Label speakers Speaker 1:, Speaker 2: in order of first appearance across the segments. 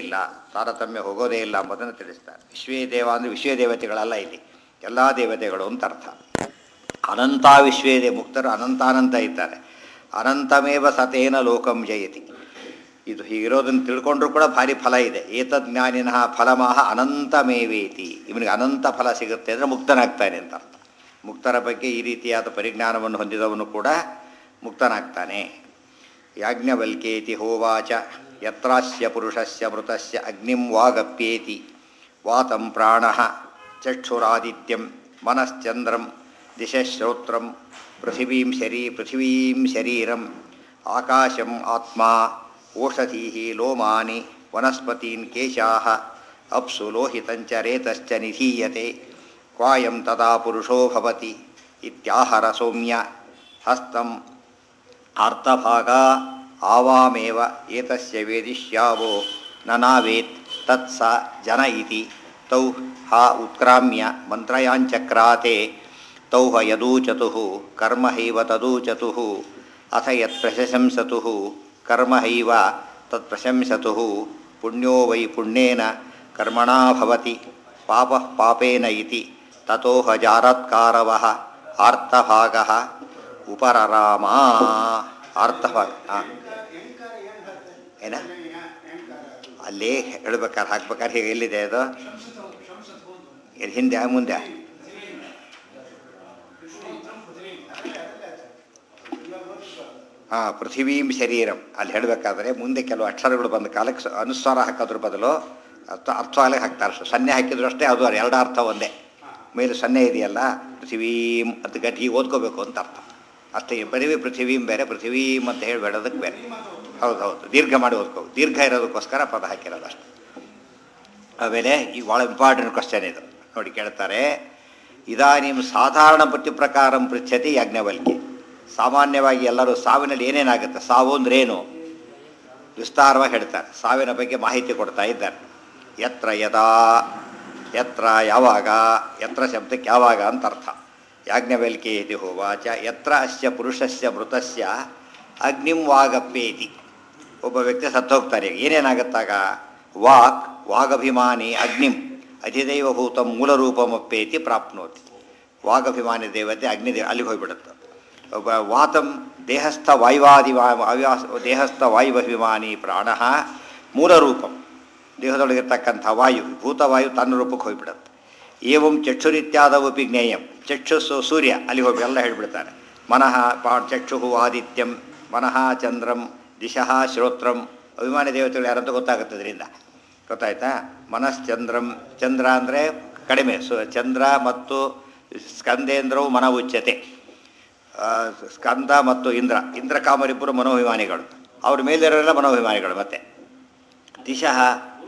Speaker 1: ಇಲ್ಲ, ತಾರತಮ್ಯ ಹೋಗೋದೇ ಇಲ್ಲ ಎಂಬುದನ್ನು ತಿಳಿಸ್ತಾರೆ. ವಿಶ್ವೇ ದೇವ ಅಂದರೆ ವಿಶ್ವೇ ದೇವತೆಗಳಲ್ಲ, ಇಲ್ಲಿ ಎಲ್ಲ ದೇವತೆಗಳು ಅಂತ ಅರ್ಥ. ಅನಂತ ವಿಶ್ವೇ ಮುಕ್ತರು ಅನಂತಾನಂತ ಇದ್ದಾರೆ. ಅನಂತಮೇವ ಸತೇನ ಲೋಕಂ ಜಯತಿ. ಇದು ಹೀಗಿರೋದನ್ನು ತಿಳ್ಕೊಂಡ್ರೂ ಕೂಡ ಭಾರಿ ಫಲ ಇದೆ. ಏತಜ್ಞಾನಿನಃ ಫಲಮಾಹ ಅನಂತಮೇವೇತಿ. ಇವನಿಗೆ ಅನಂತ ಫಲ ಸಿಗುತ್ತೆ ಅಂದರೆ ಮುಕ್ತನಾಗ್ತಾನೆ ಅಂತ ಅರ್ಥ. ಮುಕ್ತರ ಬಗ್ಗೆ ಈ ರೀತಿಯಾದ ಪರಿಜ್ಞಾನವನ್ನು ಹೊಂದಿದವನು ಕೂಡ ಮುಕ್ತನಾಗ್ತಾನೆ. ಯಾಜ್ಞವಲ್ಕೇತಿ ಹೋವಾಚ ಯತ್ರಾಸ್ಯ ಪುರುಷಸ್ಯ ಮೃತಸ್ಯ ಅಗ್ನಿಂ ವಾಗಪ್ಯೇತಿ ವಾತಂ ಪ್ರಾಣಃ ಚಕ್ಷುರಾದಿತ್ಯಂ ಮನಶ್ಚಂದ್ರಂ ದಿಶಶ್ರೋತ್ರಂ ಪೃಥಿವೀಂ ಶರೀರಂ ಆಕಾಶಂ ಆತ್ಮಾ ಓಷಧೀಃ ಲೋಮಾನಿ ವನಸ್ಪತೀನ್ ಕೇಶಾಃ ಅಪ್ಸು ಲೋಹಿತಂಚ ರೇತಶ್ಚ ನಿಧೀಯತೆ ಕ್ವಾಯಂ ತದಾ ಪುರುಷೋ ಭವತಿ ಇತ್ಯಾಹರ ಸೌಮ್ಯ ಹಸ್ತಂ ಅರ್ಥಭಾಗ ಆವಾಮೇವ ಏತಸ್ಯ ವೇದಿಷ್ಯಾವೋ ನನಾವೇತ್ ತತ್ಸ ಜನ ಇತಿ ತೌ ಹಾ ಉತ್ಕ್ರಾಮ್ಯ ಮಂತ್ರಯಾಂಚಕ್ರಾತೆ ತೌ ಹ ಯದೂಚತುಃ ಕರ್ಮ ಹೈವ ತದೂಚತುಃ ಅಥ ಯತ್ ಪ್ರಶಂಸತುಃ ಕರ್ಮ ಹೈವ ತತ್ ಪ್ರಶಂಸತುಃ ಪುಣ್ಯೋ ವೈ ಪುಣ್ಯೇನ ಕರ್ಮಣಾ ಭವತಿ ಪಾಪಃ ಪಾಪೇನ ಇತಿ ತತೋ ಹ ಜಾರತ್ಕಾರವಃ ಆರ್ತಭಾಗಃ ಉಪರರಾಮ. ಆರ್ತಭಾಗ ಏನ ಅಲ್ಲಿ ಹೇಳ್ಬೇಕಾದ್ರೆ ಹಾಕ್ಬೇಕಾದ್ರೆ ಹೀಗೆ ಎಲ್ಲಿದೆ ಅದು? ಹಿಂದೆ ಮುಂದೆ ಪೃಥಿವೀಂ ಶರೀರಂ ಅಲ್ಲಿ ಹೇಳಬೇಕಾದ್ರೆ ಮುಂದೆ ಕೆಲವು ಅಕ್ಷರಗಳು ಬಂದ ಕಾಲಕ್ಕೆ ಅನುಸ್ವಾರ ಹಾಕೋದ್ರ ಬದಲು ಅರ್ಥವಾಗಲಿಕ್ಕೆ ಹಾಕ್ತಾರೆ. ಸನ್ನೆ ಹಾಕಿದ್ರು ಅಷ್ಟೇ, ಅದು ಎರಡು ಅರ್ಥ ಒಂದೇ. ಮೇಲೆ ಸನ್ನೆ ಇದೆಯಲ್ಲ, ಪೃಥಿವೀಂ ಅಂತ ಗಟ್ಟಿ ಓದ್ಕೋಬೇಕು ಅಂತ ಅರ್ಥ ಅಷ್ಟೇ. ಬರೀ ಪೃಥಿವೀಂ ಬೇರೆ, ಪೃಥಿವೀಂ ಅಂತ ಹೇಳಬೇಡೋದಕ್ಕೆ ಬೇರೆ. ಹೌದು, ದೀರ್ಘ ಮಾಡಿ ಓದ್ಕೋಬೇಕು. ದೀರ್ಘ ಇರೋದಕ್ಕೋಸ್ಕರ ಪದ ಹಾಕಿರೋದು ಅಷ್ಟೆ. ಆಮೇಲೆ ಈ ಭಾಳ ಇಂಪಾರ್ಟೆಂಟ್ ಕ್ವಶನ್ ಇದು ನೋಡಿ, ಕೇಳ್ತಾರೆ. ಇದಾನಿಂ ಸಾಧಾರಣ ಪಟ್ಟಿ ಪ್ರಕಾರಂ ಪೃಚ್ಛತಿ ಯಾಜ್ಞವಲ್ಕ್ಯ. ಸಾಮಾನ್ಯವಾಗಿ ಎಲ್ಲರೂ ಸಾವಿನಲ್ಲಿ ಏನೇನಾಗುತ್ತೆ, ಸಾವು ಅಂದ್ರೇನು ವಿಸ್ತಾರವಾಗಿ ಹೇಳ್ತಾರೆ. ಸಾವಿನ ಬಗ್ಗೆ ಮಾಹಿತಿ ಕೊಡ್ತಾ ಇದ್ದಾರೆ. ಯತ್ರ ಯದಾ, ಯತ್ರ ಯಾವಾಗ, ಯತ್ರ ಶಬ್ದಕ್ಕೆ ಯಾವಾಗ ಅಂತ ಅರ್ಥ. ಯಾಜ್ಞವಲ್ಕ್ಯ ಇತಿ ಹೋವಾಚ ಯತ್ರ ಅಸ್ಯ ಪುರುಷಸ್ಯ ಮೃತಸ್ಯ ಅಗ್ನಿಂ ವಾಗಪ್ಪೇತಿ. ಒಬ್ಬ ವ್ಯಕ್ತಿ ಸತ್ತೋಗ್ತಾರೆ, ಏನೇನಾಗುತ್ತಾಗ ವಾಗಭಿಮಾನಿ ಅಗ್ನಿಂ ಅಧಿದೈವಭೂತಂ ಮೂಲರೂಪಮಪ್ಪೇತಿ ಪ್ರಾಪ್ನೋತಿ. ವಾಗಭಿಮಾನಿ ದೇವತೆ ಅಗ್ನಿದೇವ ಅಲ್ಲಿಗೆ ಹೋಗಿಬಿಡುತ್ತೆ. ಒಬ್ಬ ವಾತಂ ದೇಹಸ್ಥ ದೇಹಸ್ಥ ವಾಯುಭಿಮಾನಿ ಪ್ರಾಣ ಮೂಲರೂಪಂ, ದೇಹದೊಳಗಿರ್ತಕ್ಕಂಥ ವಾಯು ಭೂತವಾಯು ತನ್ನ ರೂಪಕ್ಕೆ ಹೋಗಿಬಿಡುತ್ತೆ. ಏವಂ ಚಕ್ಷುರಿತ್ಯಾದವಪಿ ಜ್ಞೇಯಂ, ಚಕ್ಷುಸ್ಸು ಸೂರ್ಯ ಅಲ್ಲಿಗೆ ಹೋಗಿ ಎಲ್ಲ ಹೇಳಿಬಿಡ್ತಾರೆ. ಮನಃ ಚಕ್ಷು ಆದಿತ್ಯಂ, ಮನಃ ಚಂದ್ರಂ, ದಿಶಃ ಶ್ರೋತ್ರಂ. ಅಭಿಮಾನಿ ದೇವತೆಗಳು ಯಾರಂತ ಗೊತ್ತಾಗುತ್ತೆ ಇದರಿಂದ, ಗೊತ್ತಾಯ್ತಾ? ಮನಶ್ಚಂದ್ರಂ, ಚಂದ್ರ ಅಂದರೆ ಕಡಿಮೆ, ಚಂದ್ರ ಮತ್ತು ಸ್ಕಂದೇಂದ್ರವು ಮನ ಉಚ್ಯತೆ. ಸ್ಕಂದ ಮತ್ತು ಇಂದ್ರ ಕಾಮರಿಬ್ಬರು ಮನೋಭಿಮಾನಿಗಳು, ಅವ್ರ ಮೇಲಿರೋರೆಲ್ಲ ಮನೋಭಿಮಾನಿಗಳು. ಮತ್ತು ದಿಶಃ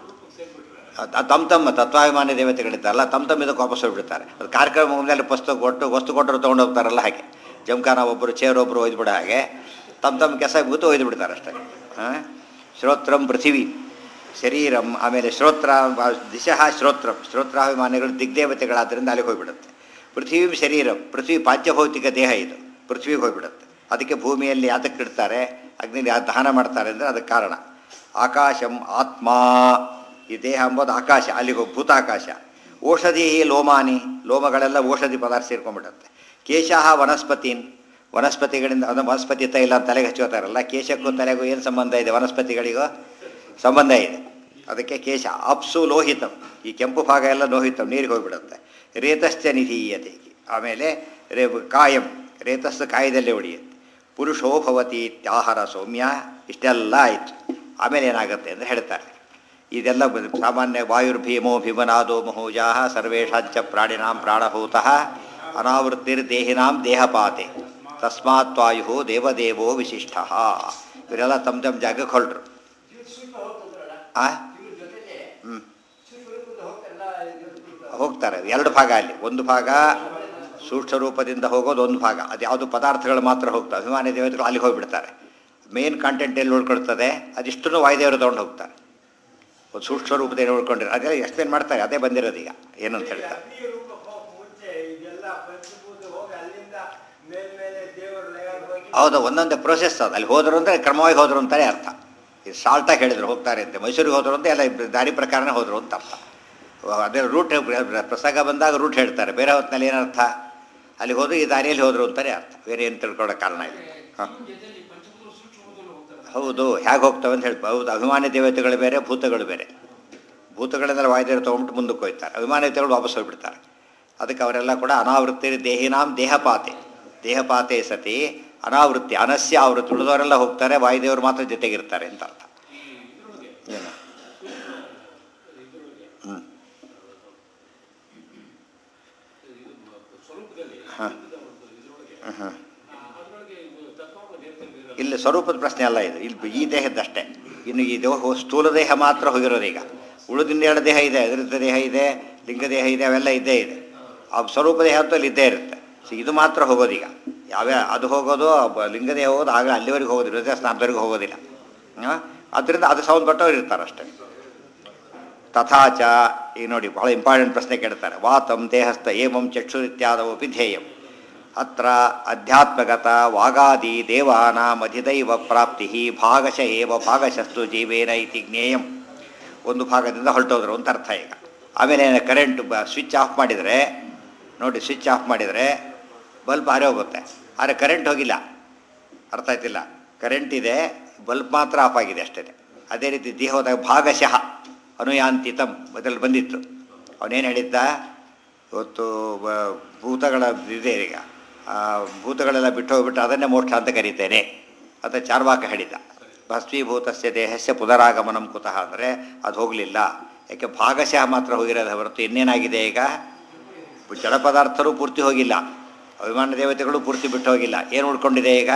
Speaker 1: ತಮ್ಮ ತತ್ವಾಭಿಮಾನಿ ದೇವತೆಗಳಿದ್ದಾರಲ್ಲ, ತಮ್ಮ ಇದಕ್ಕೆ ವಾಪಸ್ ಹೋಗ್ಬಿಡ್ತಾರೆ. ಅದು ಕಾರ್ಯಕ್ರಮ ಮುಂದೆ ವಸ್ತು ಕೊಟ್ಟರು ತೊಗೊಂಡು ಹೋಗ್ತಾರಲ್ಲ, ಹಾಗೆ ಜಮಖಾನ ಒಬ್ಬರು ಚೇರ್ ಒಬ್ಬರು ಒಯ್ದುಬಿಡೋ ಹಾಗೆ ತಮ್ಮ ಕೆಸ ಮುಗಿತು ಒಯ್ದು ಬಿಡ್ತಾರೆ ಅಷ್ಟೇ. ಶ್ರೋತ್ರಂ ಪೃಥಿವಿ ಶರೀರಂ, ಆಮೇಲೆ ಶ್ರೋತ್ರ ದಿಶಃ ಶ್ರೋತ್ರಂ, ಶ್ರೋತ್ರಾಭಿಮಾನಿಗಳು ದಿಗ್ದೇವತೆಗಳಾದ್ದರಿಂದ ಅಲ್ಲಿಗೆ ಹೋಗಿಬಿಡುತ್ತೆ. ಪೃಥ್ವಿ ಶರೀರಂ, ಪೃಥ್ವಿ ಪಾಂಚಭೌತಿಕ ದೇಹ, ಇದು ಪೃಥ್ವಿಗೆ ಹೋಗಿಬಿಡುತ್ತೆ. ಅದಕ್ಕೆ ಭೂಮಿಯಲ್ಲಿ ಯಾತಕ್ಕೆ ಇಡ್ತಾರೆ, ಅಗ್ನಿ ದಹನ ಮಾಡ್ತಾರೆ ಅಂದರೆ ಅದಕ್ಕೆ ಕಾರಣ. ಆಕಾಶಂ ಆತ್ಮ, ಈ ದೇಹ ಎಂಬುದು ಆಕಾಶ, ಅಲ್ಲಿಗೆ ಹೋಗಿ ಭೂತಾಕಾಶ. ಔಷಧಿ ಲೋಮಾನಿ, ಲೋಮಗಳೆಲ್ಲ ಔಷಧಿ ಪದಾರ್ಥ ಸೇರ್ಕೊಂಡ್ಬಿಡುತ್ತೆ. ಕೇಶಃ ವನಸ್ಪತೀನ್, ವನಸ್ಪತಿಗಳಿಂದ ಅದು ವನಸ್ಪತಿ ತೈಲ ತಲೆಗೆ ಹಚ್ಕೋತಾರಲ್ಲ, ಕೇಶಕ್ಕೂ ತಲೆಗೂ ಏನು ಸಂಬಂಧ ಇದೆ? ವನಸ್ಪತಿಗಳಿಗೂ ಸಂಬಂಧ ಇದೆ. ಅದಕ್ಕೆ ಕೇಶ. ಅಪ್ಸು ಲೋಹಿತಂ, ಈ ಕೆಂಪು ಭಾಗ ಎಲ್ಲ ಲೋಹಿತಂ, ನೀರಿಗೆ ಹೋಗಿಬಿಡುತ್ತೆ. ರೇತಶ್ಚ ನಿಧೀಯತೆ, ಆಮೇಲೆ ಕಾಯಂ, ರೇತಸ್ಸು ಕಾಯದಲ್ಲೇ ಉಳಿಯುತ್ತೆ. ಪುರುಷೋ ಭವತಿ ಇತ್ಯಾಹಾರ ಸೌಮ್ಯ. ಇಷ್ಟೆಲ್ಲ ಆಯಿತು. ಆಮೇಲೆ ಏನಾಗುತ್ತೆ ಅಂದರೆ ಹೇಳ್ತಾರೆ. ಇದೆಲ್ಲ ಸಾಮಾನ್ಯ ವಾಯುರ್ಭೀಮೋ ಭೀಮನಾದೋ ಮಹೋಜಾ ಸರ್ವೇಷಾಂಚ ಪ್ರಾಣಿನಾಂ ಪ್ರಾಣಭೂತಃ ಅನಾವೃತ್ತಿರ್ದೇಹಿನಾಂ ದೇಹಪಾತೆ ತಸ್ಮಾತ್ ವಾಯು ದೇವದೇವೋ ವಿಶಿಷ್ಟ. ಇವರೆಲ್ಲ ತಮ್ಮ ಜಾಗಕ್ಕೆ ಹೊರಟ್ರು. ಹೋಗ್ತಾರೆ. ಎರಡು ಭಾಗ ಅಲ್ಲಿ, ಒಂದು ಭಾಗ ಸೂಕ್ಷ್ಮ ರೂಪದಿಂದ ಹೋಗೋದು, ಒಂದು ಭಾಗ ಅದು ಯಾವುದು ಪದಾರ್ಥಗಳು ಮಾತ್ರ ಹೋಗ್ತವೆ. ಅಭಿಮಾನಿ ದೇವತೆಗಳು ಅಲ್ಲಿಗೆ ಹೋಗಿಬಿಡ್ತಾರೆ. ಮೇನ್ ಕಾಂಟೆಂಟ್ ಎಲ್ಲಿ ಉಳ್ಕೊಳ್ತದೆ ಅದಿಷ್ಟನ್ನು ವಾಯುದೇವರು ತೊಗೊಂಡು ಹೋಗ್ತಾರೆ. ಒಂದು ಸೂಕ್ಷ್ಮ ರೂಪದಲ್ಲಿ ಉಳ್ಕೊಂಡಿರೋ ಅದೆಲ್ಲ ಎಕ್ಸ್ಪ್ಲೇನ್ ಮಾಡ್ತಾರೆ. ಅದೇ ಬಂದಿರೋದು ಈಗ ಏನಂತ ಹೇಳ್ತಾರೆ. ಹೌದು, ಒಂದೊಂದೇ ಪ್ರೋಸೆಸ್ ಅದು. ಅಲ್ಲಿ ಹೋದರು ಅಂದರೆ ಕ್ರಮವಾಗಿ ಹೋದರು ಅಂತಲೇ ಅರ್ಥ. ಶಾಲ್ಟಾಗಿ ಹೇಳಿದ್ರು ಹೋಗ್ತಾರೆ ಅಂತ. ಮೈಸೂರಿಗೆ ಹೋದ್ರು ಅಂತ ಎಲ್ಲ ದಾರಿ ಪ್ರಕಾರನೇ ಹೋದರು ಅಂತ ಅರ್ಥ. ಅದೇ ರೂಟ್ ಪ್ರಸಂಗ ಬಂದಾಗ ರೂಟ್ ಹೇಳ್ತಾರೆ, ಬೇರೆ ಹೊತ್ತಿನಲ್ಲಿ ಏನರ್ಥ, ಅಲ್ಲಿ ಹೋದ್ರು ಈ ದಾರಿಯಲ್ಲಿ ಹೋದರು ಅಂತಾನೆ ಅರ್ಥ, ಬೇರೆ ಏನು ತಿಳ್ಕೊಳ್ಳೋ ಕಾರಣ ಇಲ್ಲ. ಹಾಂ ಹೌದು, ಹೇಗೆ ಹೋಗ್ತವೆ ಅಂತ ಹೇಳ್ಬೋದು. ಹೌದು, ಅಭಿಮಾನಿ ದೇವತೆಗಳು ಬೇರೆ, ಭೂತಗಳು ಬೇರೆ. ಭೂತಗಳೆಂದರೆ ವಾಯುದೇವರು ತೊಗೊಂಬಿಟ್ಟು ಮುಂದಕ್ಕೆ ಹೋಗ್ತಾರೆ, ಅಭಿಮಾನಿ ದೇವತೆಗಳು ವಾಪಸ್ ಹೋಗ್ಬಿಡ್ತಾರೆ. ಅದಕ್ಕೆ ಅವರೆಲ್ಲ ಕೂಡ ಅನಾವೃತ್ತಿ ದೇಹಿನಾಂ ದೇಹಪಾತೆ, ದೇಹಪಾತೆ ಸತಿ ಅನಾವೃತ್ತಿ ಅನಸ್ಯ ಆವೃತ್ತಿ, ಉಳಿದವರೆಲ್ಲ ಹೋಗ್ತಾರೆ, ವಾಯುದೇವರು ಮಾತ್ರ ಜೊತೆಗಿರ್ತಾರೆ ಅಂತ ಅರ್ಥ. ಏನು ಹಾಂ ಹಾಂ ಇಲ್ಲಿ ಸ್ವರೂಪದ ಪ್ರಶ್ನೆ ಅಲ್ಲ ಇದು, ಇಲ್ಲಿ ಈ ದೇಹದ್ದಷ್ಟೇ. ಇನ್ನು ಈ ದೇಹ ಸ್ಥೂಲ ದೇಹ ಮಾತ್ರ ಹೋಗಿರೋದು. ಈಗ ಉಳಿದಿನ ಎರಡು ದೇಹ ಇದೆ, ಅಧಿೃತ ದೇಹ ಇದೆ, ಲಿಂಗ ದೇಹ ಇದೆ, ಅವೆಲ್ಲ ಇದ್ದೇ ಇದೆ. ಆ ಸ್ವರೂಪ ದೇಹ ಅಂತೂ ಅಲ್ಲಿ ಇದ್ದೇ ಇರುತ್ತೆ. ಸೊ ಇದು ಮಾತ್ರ ಹೋಗೋದು. ಈಗ ಅದು ಹೋಗೋದು ಲಿಂಗ ದೇಹ ಹೋಗೋದು, ಆಗ ಅಲ್ಲಿವರೆಗೆ ಹೋಗೋದಿಲ್ಲ, ಹೃದಯ ಸ್ನಾನದವರೆಗೂ ಹೋಗೋದಿಲ್ಲ. ಅದರಿಂದ ಅದು ಸಂಬಂಧಪಟ್ಟವ್ರು ಇರ್ತಾರೆ ಅಷ್ಟೇ. ತಥಾಚ ಈಗ ನೋಡಿ, ಬಹಳ ಇಂಪಾರ್ಟೆಂಟ್ ಪ್ರಶ್ನೆ ಕೇಳ್ತಾರೆ. ವಾತಂ ದೇಹಸ್ಥ ಏವಂ ಚಕ್ಷುರಿತ್ಯಾದವಪಿ ಧ್ಯೇಯಂ ಅತ್ರ ಅಧ್ಯಾತ್ಮಗತ ವಾಗಾದಿ ದೇವಾನಾಮಧಿದೈವ ಪ್ರಾಪ್ತಿ ಭಾಗಶ ಏವ ಭಾಗಶಸ್ತು ಜೀವೇನ ಇತಿ ಜ್ಞೇಯಂ. ಒಂದು ಭಾಗದಿಂದ ಹೊರಟೋದ್ರು ಅಂತ ಅರ್ಥ. ಈಗ ಆಮೇಲೆ ಕರೆಂಟ್ ಸ್ವಿಚ್ ಆಫ್ ಮಾಡಿದರೆ ನೋಡಿ, ಸ್ವಿಚ್ ಆಫ್ ಮಾಡಿದರೆ ಬಲ್ಬ್ ಹಾರೇ ಹೋಗುತ್ತೆ, ಆದರೆ ಕರೆಂಟ್ ಹೋಗಿಲ್ಲ. ಅರ್ಥ ಆಯ್ತಿಲ್ಲ, ಕರೆಂಟ್ ಇದೆ, ಬಲ್ಬ್ ಮಾತ್ರ ಆಫ್ ಆಗಿದೆ ಅಷ್ಟೇ. ಅದೇ ರೀತಿ ದೇಹದಾಗ ಭಾಗಶಃ ಅನುಯಾಂತಿತಂ ಮೊದಲು ಬಂದಿತ್ತು. ಅವನೇನು ಹೇಳಿದ್ದ, ಇವತ್ತು ಭೂತಗಳ ಇದೆ, ಈಗ ಭೂತಗಳೆಲ್ಲ ಬಿಟ್ಟು ಹೋಗ್ಬಿಟ್ಟು ಅದನ್ನೇ ಮೋಕ್ಷ ಅಂತ ಕರೀತೇನೆ ಅಂತ ಚಾರ್ವಾಕ ಹೇಳಿದ್ದ. ಭಸ್ಮೀಭೂತಸ್ಯ ದೇಹಸ್ಯ ಪುನರಾಗಮನಂ ಕುತಃ ಅಂದರೆ ಅದು ಹೋಗಲಿಲ್ಲ. ಯಾಕೆ ಭಾಗಶಃ ಮಾತ್ರ ಹೋಗಿರೋದು ಹೊರತು ಇನ್ನೇನಾಗಿದೆ. ಈಗ ಜಡ ಪದಾರ್ಥರು ಪೂರ್ತಿ ಹೋಗಿಲ್ಲ, ಅಭಿಮಾನ ದೇವತೆಗಳು ಪೂರ್ತಿ ಬಿಟ್ಟು ಹೋಗಿಲ್ಲ. ಏನು ಉಳ್ಕೊಂಡಿದೆ ಈಗ,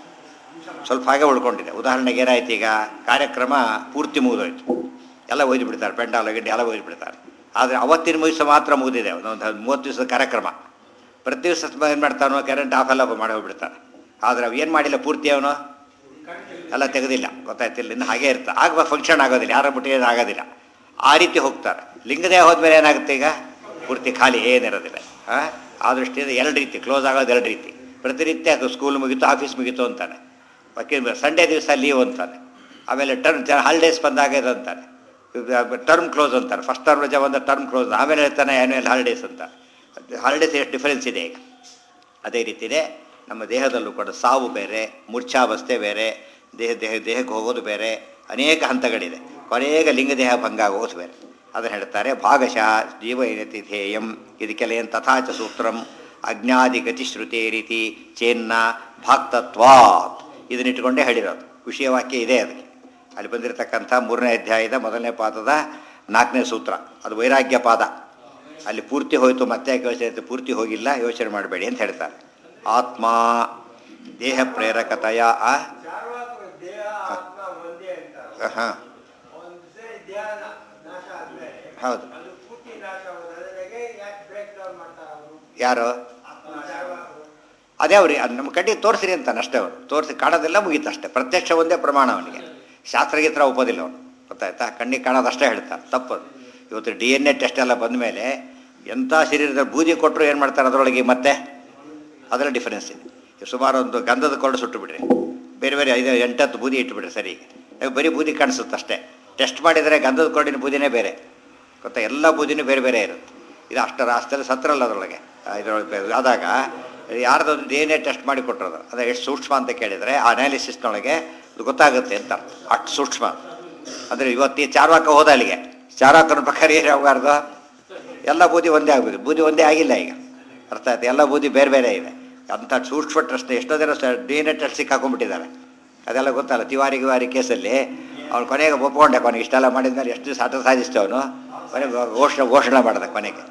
Speaker 1: ಸ್ವಲ್ಪ ಹಾಗೆ ಉಳ್ಕೊಂಡಿದೆ. ಉದಾಹರಣೆಗೆ ಏನಾಯ್ತು, ಈಗ ಕಾರ್ಯಕ್ರಮ ಪೂರ್ತಿ ಮುಗಿದೋಯ್ತು, ಎಲ್ಲ ಒಯ್ದು ಬಿಡ್ತಾರೆ, ಪೆಂಡಾಲ ಗಿಡ್ಡೆ ಎಲ್ಲ ಒಯ್ದು ಬಿಡ್ತಾರೆ. ಆದರೆ ಅವತ್ತಿನ ದಿವಸ ಮಾತ್ರ ಮುಗಿದಿದೆ, ಒಂದು 30 ದಿವಸದ ಕಾರ್ಯಕ್ರಮ. ಪ್ರತಿ ದಿವಸ ಏನು ಮಾಡ್ತಾನೋ ಕರೆಂಟ್ ಆಫ್ ಎಲ್ಲ ಮಾಡಿ ಹೋಗ್ಬಿಡ್ತಾನೆ. ಆದರೆ ಅವು ಏನು ಮಾಡಿಲ್ಲ, ಪೂರ್ತಿ ಅವನು ಎಲ್ಲ ತೆಗೆದಿಲ್ಲ, ಗೊತ್ತಾಯ್ತಿಲ್ಲ, ಇನ್ನು ಹಾಗೆ ಇರ್ತಾ, ಆಗ ಫಂಕ್ಷನ್ ಆಗೋದಿಲ್ಲ, ಯಾರ ಬಿಟ್ಟು ಏನು ಆಗೋದಿಲ್ಲ. ಆ ರೀತಿ ಹೋಗ್ತಾರೆ. ಲಿಂಗದೇಹ ಹೋದ್ಮೇಲೆ ಏನಾಗುತ್ತೆ, ಈಗ ಪೂರ್ತಿ ಖಾಲಿ, ಏನಿರೋದಿಲ್ಲ. ಆ ದೃಷ್ಟಿಯಿಂದ ಎರಡು ರೀತಿ ಕ್ಲೋಸ್ ಆಗೋದು, ಎರಡು ರೀತಿ. ಪ್ರತಿನಿತ್ಯ ಅದು ಸ್ಕೂಲ್ ಮುಗೀತು, ಆಫೀಸ್ ಮುಗೀತು ಅಂತಾನೆ. ಬಾಕಿ ಸಂಡೇ ದಿವಸ ಲೀವ್ ಅಂತಾನೆ. ಆಮೇಲೆ ಹಾಲಿಡೇಸ್ ಬಂದಾಗ ಇದು ಅಂತಾನೆ, ಟರ್ಮ್ ಕ್ಲೋಸ್ ಅಂತಾರೆ. ಫಸ್ಟ್ ಟರ್ಮ್ ರಜೆ ಬಂದ ಟರ್ಮ್ ಕ್ಲೋಸ್, ಆಮೇಲೆ ಹೇಳ್ತಾನೆ ಆ್ಯನ್ಯುವಲ್ ಹಾಲಿಡೇಸ್ ಅಂತ. ಹಾಲಿಡೇಸ್ ಎಷ್ಟು ಡಿಫರೆನ್ಸ್ ಇದೆ ಈಗ. ಅದೇ ರೀತಿಯೇ ನಮ್ಮ ದೇಹದಲ್ಲೂ ಕೂಡ ಸಾವು ಬೇರೆ, ಮೂರ್ಛಾವಸ್ಥೆ ಬೇರೆ, ದೇಹಕ್ಕೆ ಹೋಗೋದು ಬೇರೆ, ಅನೇಕ ಹಂತಗಳಿದೆ. ಕೊನೆಗೆ ಲಿಂಗದೇಹ ಭಂಗ ಆಗೋದು ಬೇರೆ. ಅದನ್ನು ಹೇಳ್ತಾರೆ ಭಾಗಶಃ ಜೀವ ಏನತಿ ಧ್ಯೇಯಂ. ಇದಕ್ಕೆಲ್ಲ ಏನು ತಥಾಚ ಸೂತ್ರಂ ಅಜ್ಞಾದಿ ಗತಿಶ್ರುತಿ ರೀತಿ ಚೇನ್ನ ಭಾಕ್ತತ್ವಾತ್, ಇದನ್ನಿಟ್ಟುಕೊಂಡೇ ಹೇಳಿರೋದು. ವಿಷಯವಾಕ್ಯ ಇದೆ ಅದಕ್ಕೆ. ಅಲ್ಲಿ ಬಂದಿರತಕ್ಕಂಥ 3ನೇ ಅಧ್ಯಾಯದ 1ನೇ ಪಾದದ 4ನೇ ಸೂತ್ರ, ಅದು ವೈರಾಗ್ಯ ಪಾದ. ಅಲ್ಲಿ ಪೂರ್ತಿ ಹೋಯಿತು, ಮತ್ತೆ ಯೋಚನೆ ಪೂರ್ತಿ ಹೋಗಿಲ್ಲ, ಯೋಚನೆ ಮಾಡಬೇಡಿ ಅಂತ ಹೇಳ್ತಾರೆ. ಆತ್ಮ ದೇಹ ಪ್ರೇರಕತೆಯ ಹಾಂ ಹೌದು. ಯಾರು ಅದೇ ಅವ್ರಿಗೆ ನಮ್ಮ ಕಣ್ಣಿಗೆ ತೋರಿಸ್ರಿ ಅಂತಾನೆ ಅಷ್ಟೇ. ಅವರು ತೋರಿಸಿ ಕಾಣೋದೆಲ್ಲ ಮುಗೀತು ಅಷ್ಟೇ. ಪ್ರತ್ಯಕ್ಷ ಒಂದೇ ಪ್ರಮಾಣ ಅವನಿಗೆ. ಶಾಸ್ತ್ರಗೀತ್ರ ಒಪ್ಪೋದಿಲ್ಲ ಅವನು, ಗೊತ್ತಾಯ್ತಾ. ಕಣ್ಣಿಗೆ ಕಾಣೋದಷ್ಟೇ ಹೇಳ್ತಾರೆ, ತಪ್ಪದು. ಇವತ್ತು DNA ಟೆಸ್ಟ್ ಎಲ್ಲ ಬಂದ ಮೇಲೆ ಎಂಥ ಶರೀರದ ಬೂದಿ ಕೊಟ್ಟರು ಏನು ಮಾಡ್ತಾರೆ ಅದರೊಳಗೆ, ಮತ್ತೆ ಅದರ ಡಿಫರೆನ್ಸ್ ಇದೆ. ಸುಮಾರು ಒಂದು ಗಂಧದ ಕೊರಡು ಸುಟ್ಟು ಬಿಡ್ರಿ, ಬೇರೆ ಬೇರೆ 5-8 ಬೂದಿ ಇಟ್ಟುಬಿಡ್ರಿ, ಸರಿ ಬರೀ ಬೂದಿ ಕಾಣಿಸುತ್ತೆ ಅಷ್ಟೇ. ಟೆಸ್ಟ್ ಮಾಡಿದರೆ ಗಂಧದ ಕೊರಡಿನ ಬೂದಿನೇ ಬೇರೆ, ಗೊತ್ತಾ. ಎಲ್ಲ ಬೂದಿನೂ ಬೇರೆ ಬೇರೆ ಇರುತ್ತೆ. ಇದು ಅಷ್ಟೆಲ್ಲ ಸತ್ರಲ್ಲ ಅದರೊಳಗೆ. ಇದರೊಳಗೆ ಆದಾಗ ಯಾರ್ದೊಂದು DNA ಟೆಸ್ಟ್ ಮಾಡಿ ಕೊಟ್ಟಿರೋದು, ಅದು ಎಷ್ಟು ಸೂಕ್ಷ್ಮ ಅಂತ ಕೇಳಿದರೆ ಆ ಅನಾಲಿಸಿಸ್ನೊಳಗೆ ಅದು ಗೊತ್ತಾಗುತ್ತೆ ಅಂತ. ಅಷ್ಟು ಸೂಕ್ಷ್ಮ ಅಂದರೆ ಇವತ್ತು ಚಾರ್ವಾಕ ಹೋದ ಅಲ್ಲಿಗೆ, ಚಾರ್ವಾಕನ ಪ್ರಕಾರ ಏನು ಆಗಬಾರ್ದು, ಎಲ್ಲ ಬೂದಿ ಒಂದೇ ಆಗಬೇಕು. ಬೂದಿ ಒಂದೇ ಆಗಿಲ್ಲ ಈಗ, ಅರ್ಥ ಆಯ್ತು. ಎಲ್ಲ ಬೂದಿ ಬೇರೆ ಬೇರೆ ಇದೆ. ಅಂಥ ಸೂಕ್ಷ್ಮ ಟೆಸ್ಟ್ ಎಷ್ಟೋ ಜನ DNA ಟೆಸ್ಟ್ ಸಿಕ್ಕಾಕೊಂಡ್ಬಿಟ್ಟಿದ್ದಾರೆ. ಅದೆಲ್ಲ ಗೊತ್ತಲ್ಲ. ತಿವಾರಿ ಕೇಸಲ್ಲಿ ಅವ್ನು ಕೊನೆಗೆ ಒಪ್ಕೊಂಡೆ, ಕೊನೆಗೆ ಇಷ್ಟೆಲ್ಲ ಮಾಡಿದ್ಮೇಲೆ ಎಷ್ಟು ದಿವಸ ಆಟ ಸಾಧಿಸ್ತು ಅವನು, ಕೊನೆಗೆ ಘೋಷಣೆ ಮಾಡಿದ ಕೊನೆಗೆ.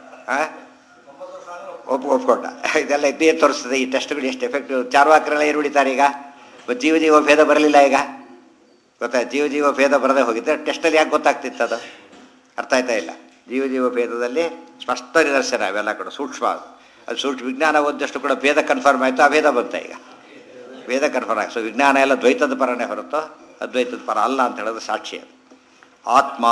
Speaker 1: ಒಪ್ಕೊಂಡ. ಇದೆಲ್ಲ ಇದೇ ತೋರಿಸ್ತದೆ ಈ ಟೆಸ್ಟ್ಗಳು ಎಷ್ಟು ಎಫೆಕ್ಟಿವ್. ಚಾರ್ವಾಕರೆಲ್ಲ ಏನು ಹೊಡಿತಾರೆ ಈಗ. ಜೀವ ಭೇದ ಬರಲಿಲ್ಲ ಈಗ, ಗೊತ್ತಾ. ಜೀವ ಭೇದ ಬರದೇ ಹೋಗಿದ್ದರೆ ಟೆಸ್ಟಲ್ಲಿ ಯಾಕೆ ಗೊತ್ತಾಗ್ತಿತ್ತು ಅದು, ಅರ್ಥ ಆಯ್ತಾ ಇಲ್ಲ. ಜೀವ ಭೇದದಲ್ಲಿ ಸ್ಪಷ್ಟ ನಿದರ್ಶನ ಅವೆಲ್ಲ ಕೂಡ ಸೂಕ್ಷ್ಮ. ಅದು ಸೂಕ್ಷ್ಮ ವಿಜ್ಞಾನ ಓದಿದಷ್ಟು ಕೂಡ ಭೇದ ಕನ್ಫರ್ಮ್ ಆಯಿತು, ಅಭೇದ ಬಂತ ಈಗ. ಭೇದ ಕನ್ಫರ್ಮ್ ಆಗಿ. ಸೊ ವಿಜ್ಞಾನ ಎಲ್ಲ ದ್ವೈತದ ಪರನೇ ಹೊರತು ಅದ್ವೈತದ ಪರ ಅಲ್ಲ ಅಂತ ಹೇಳೋದು ಸಾಕ್ಷಿ ಅದು. ಆತ್ಮ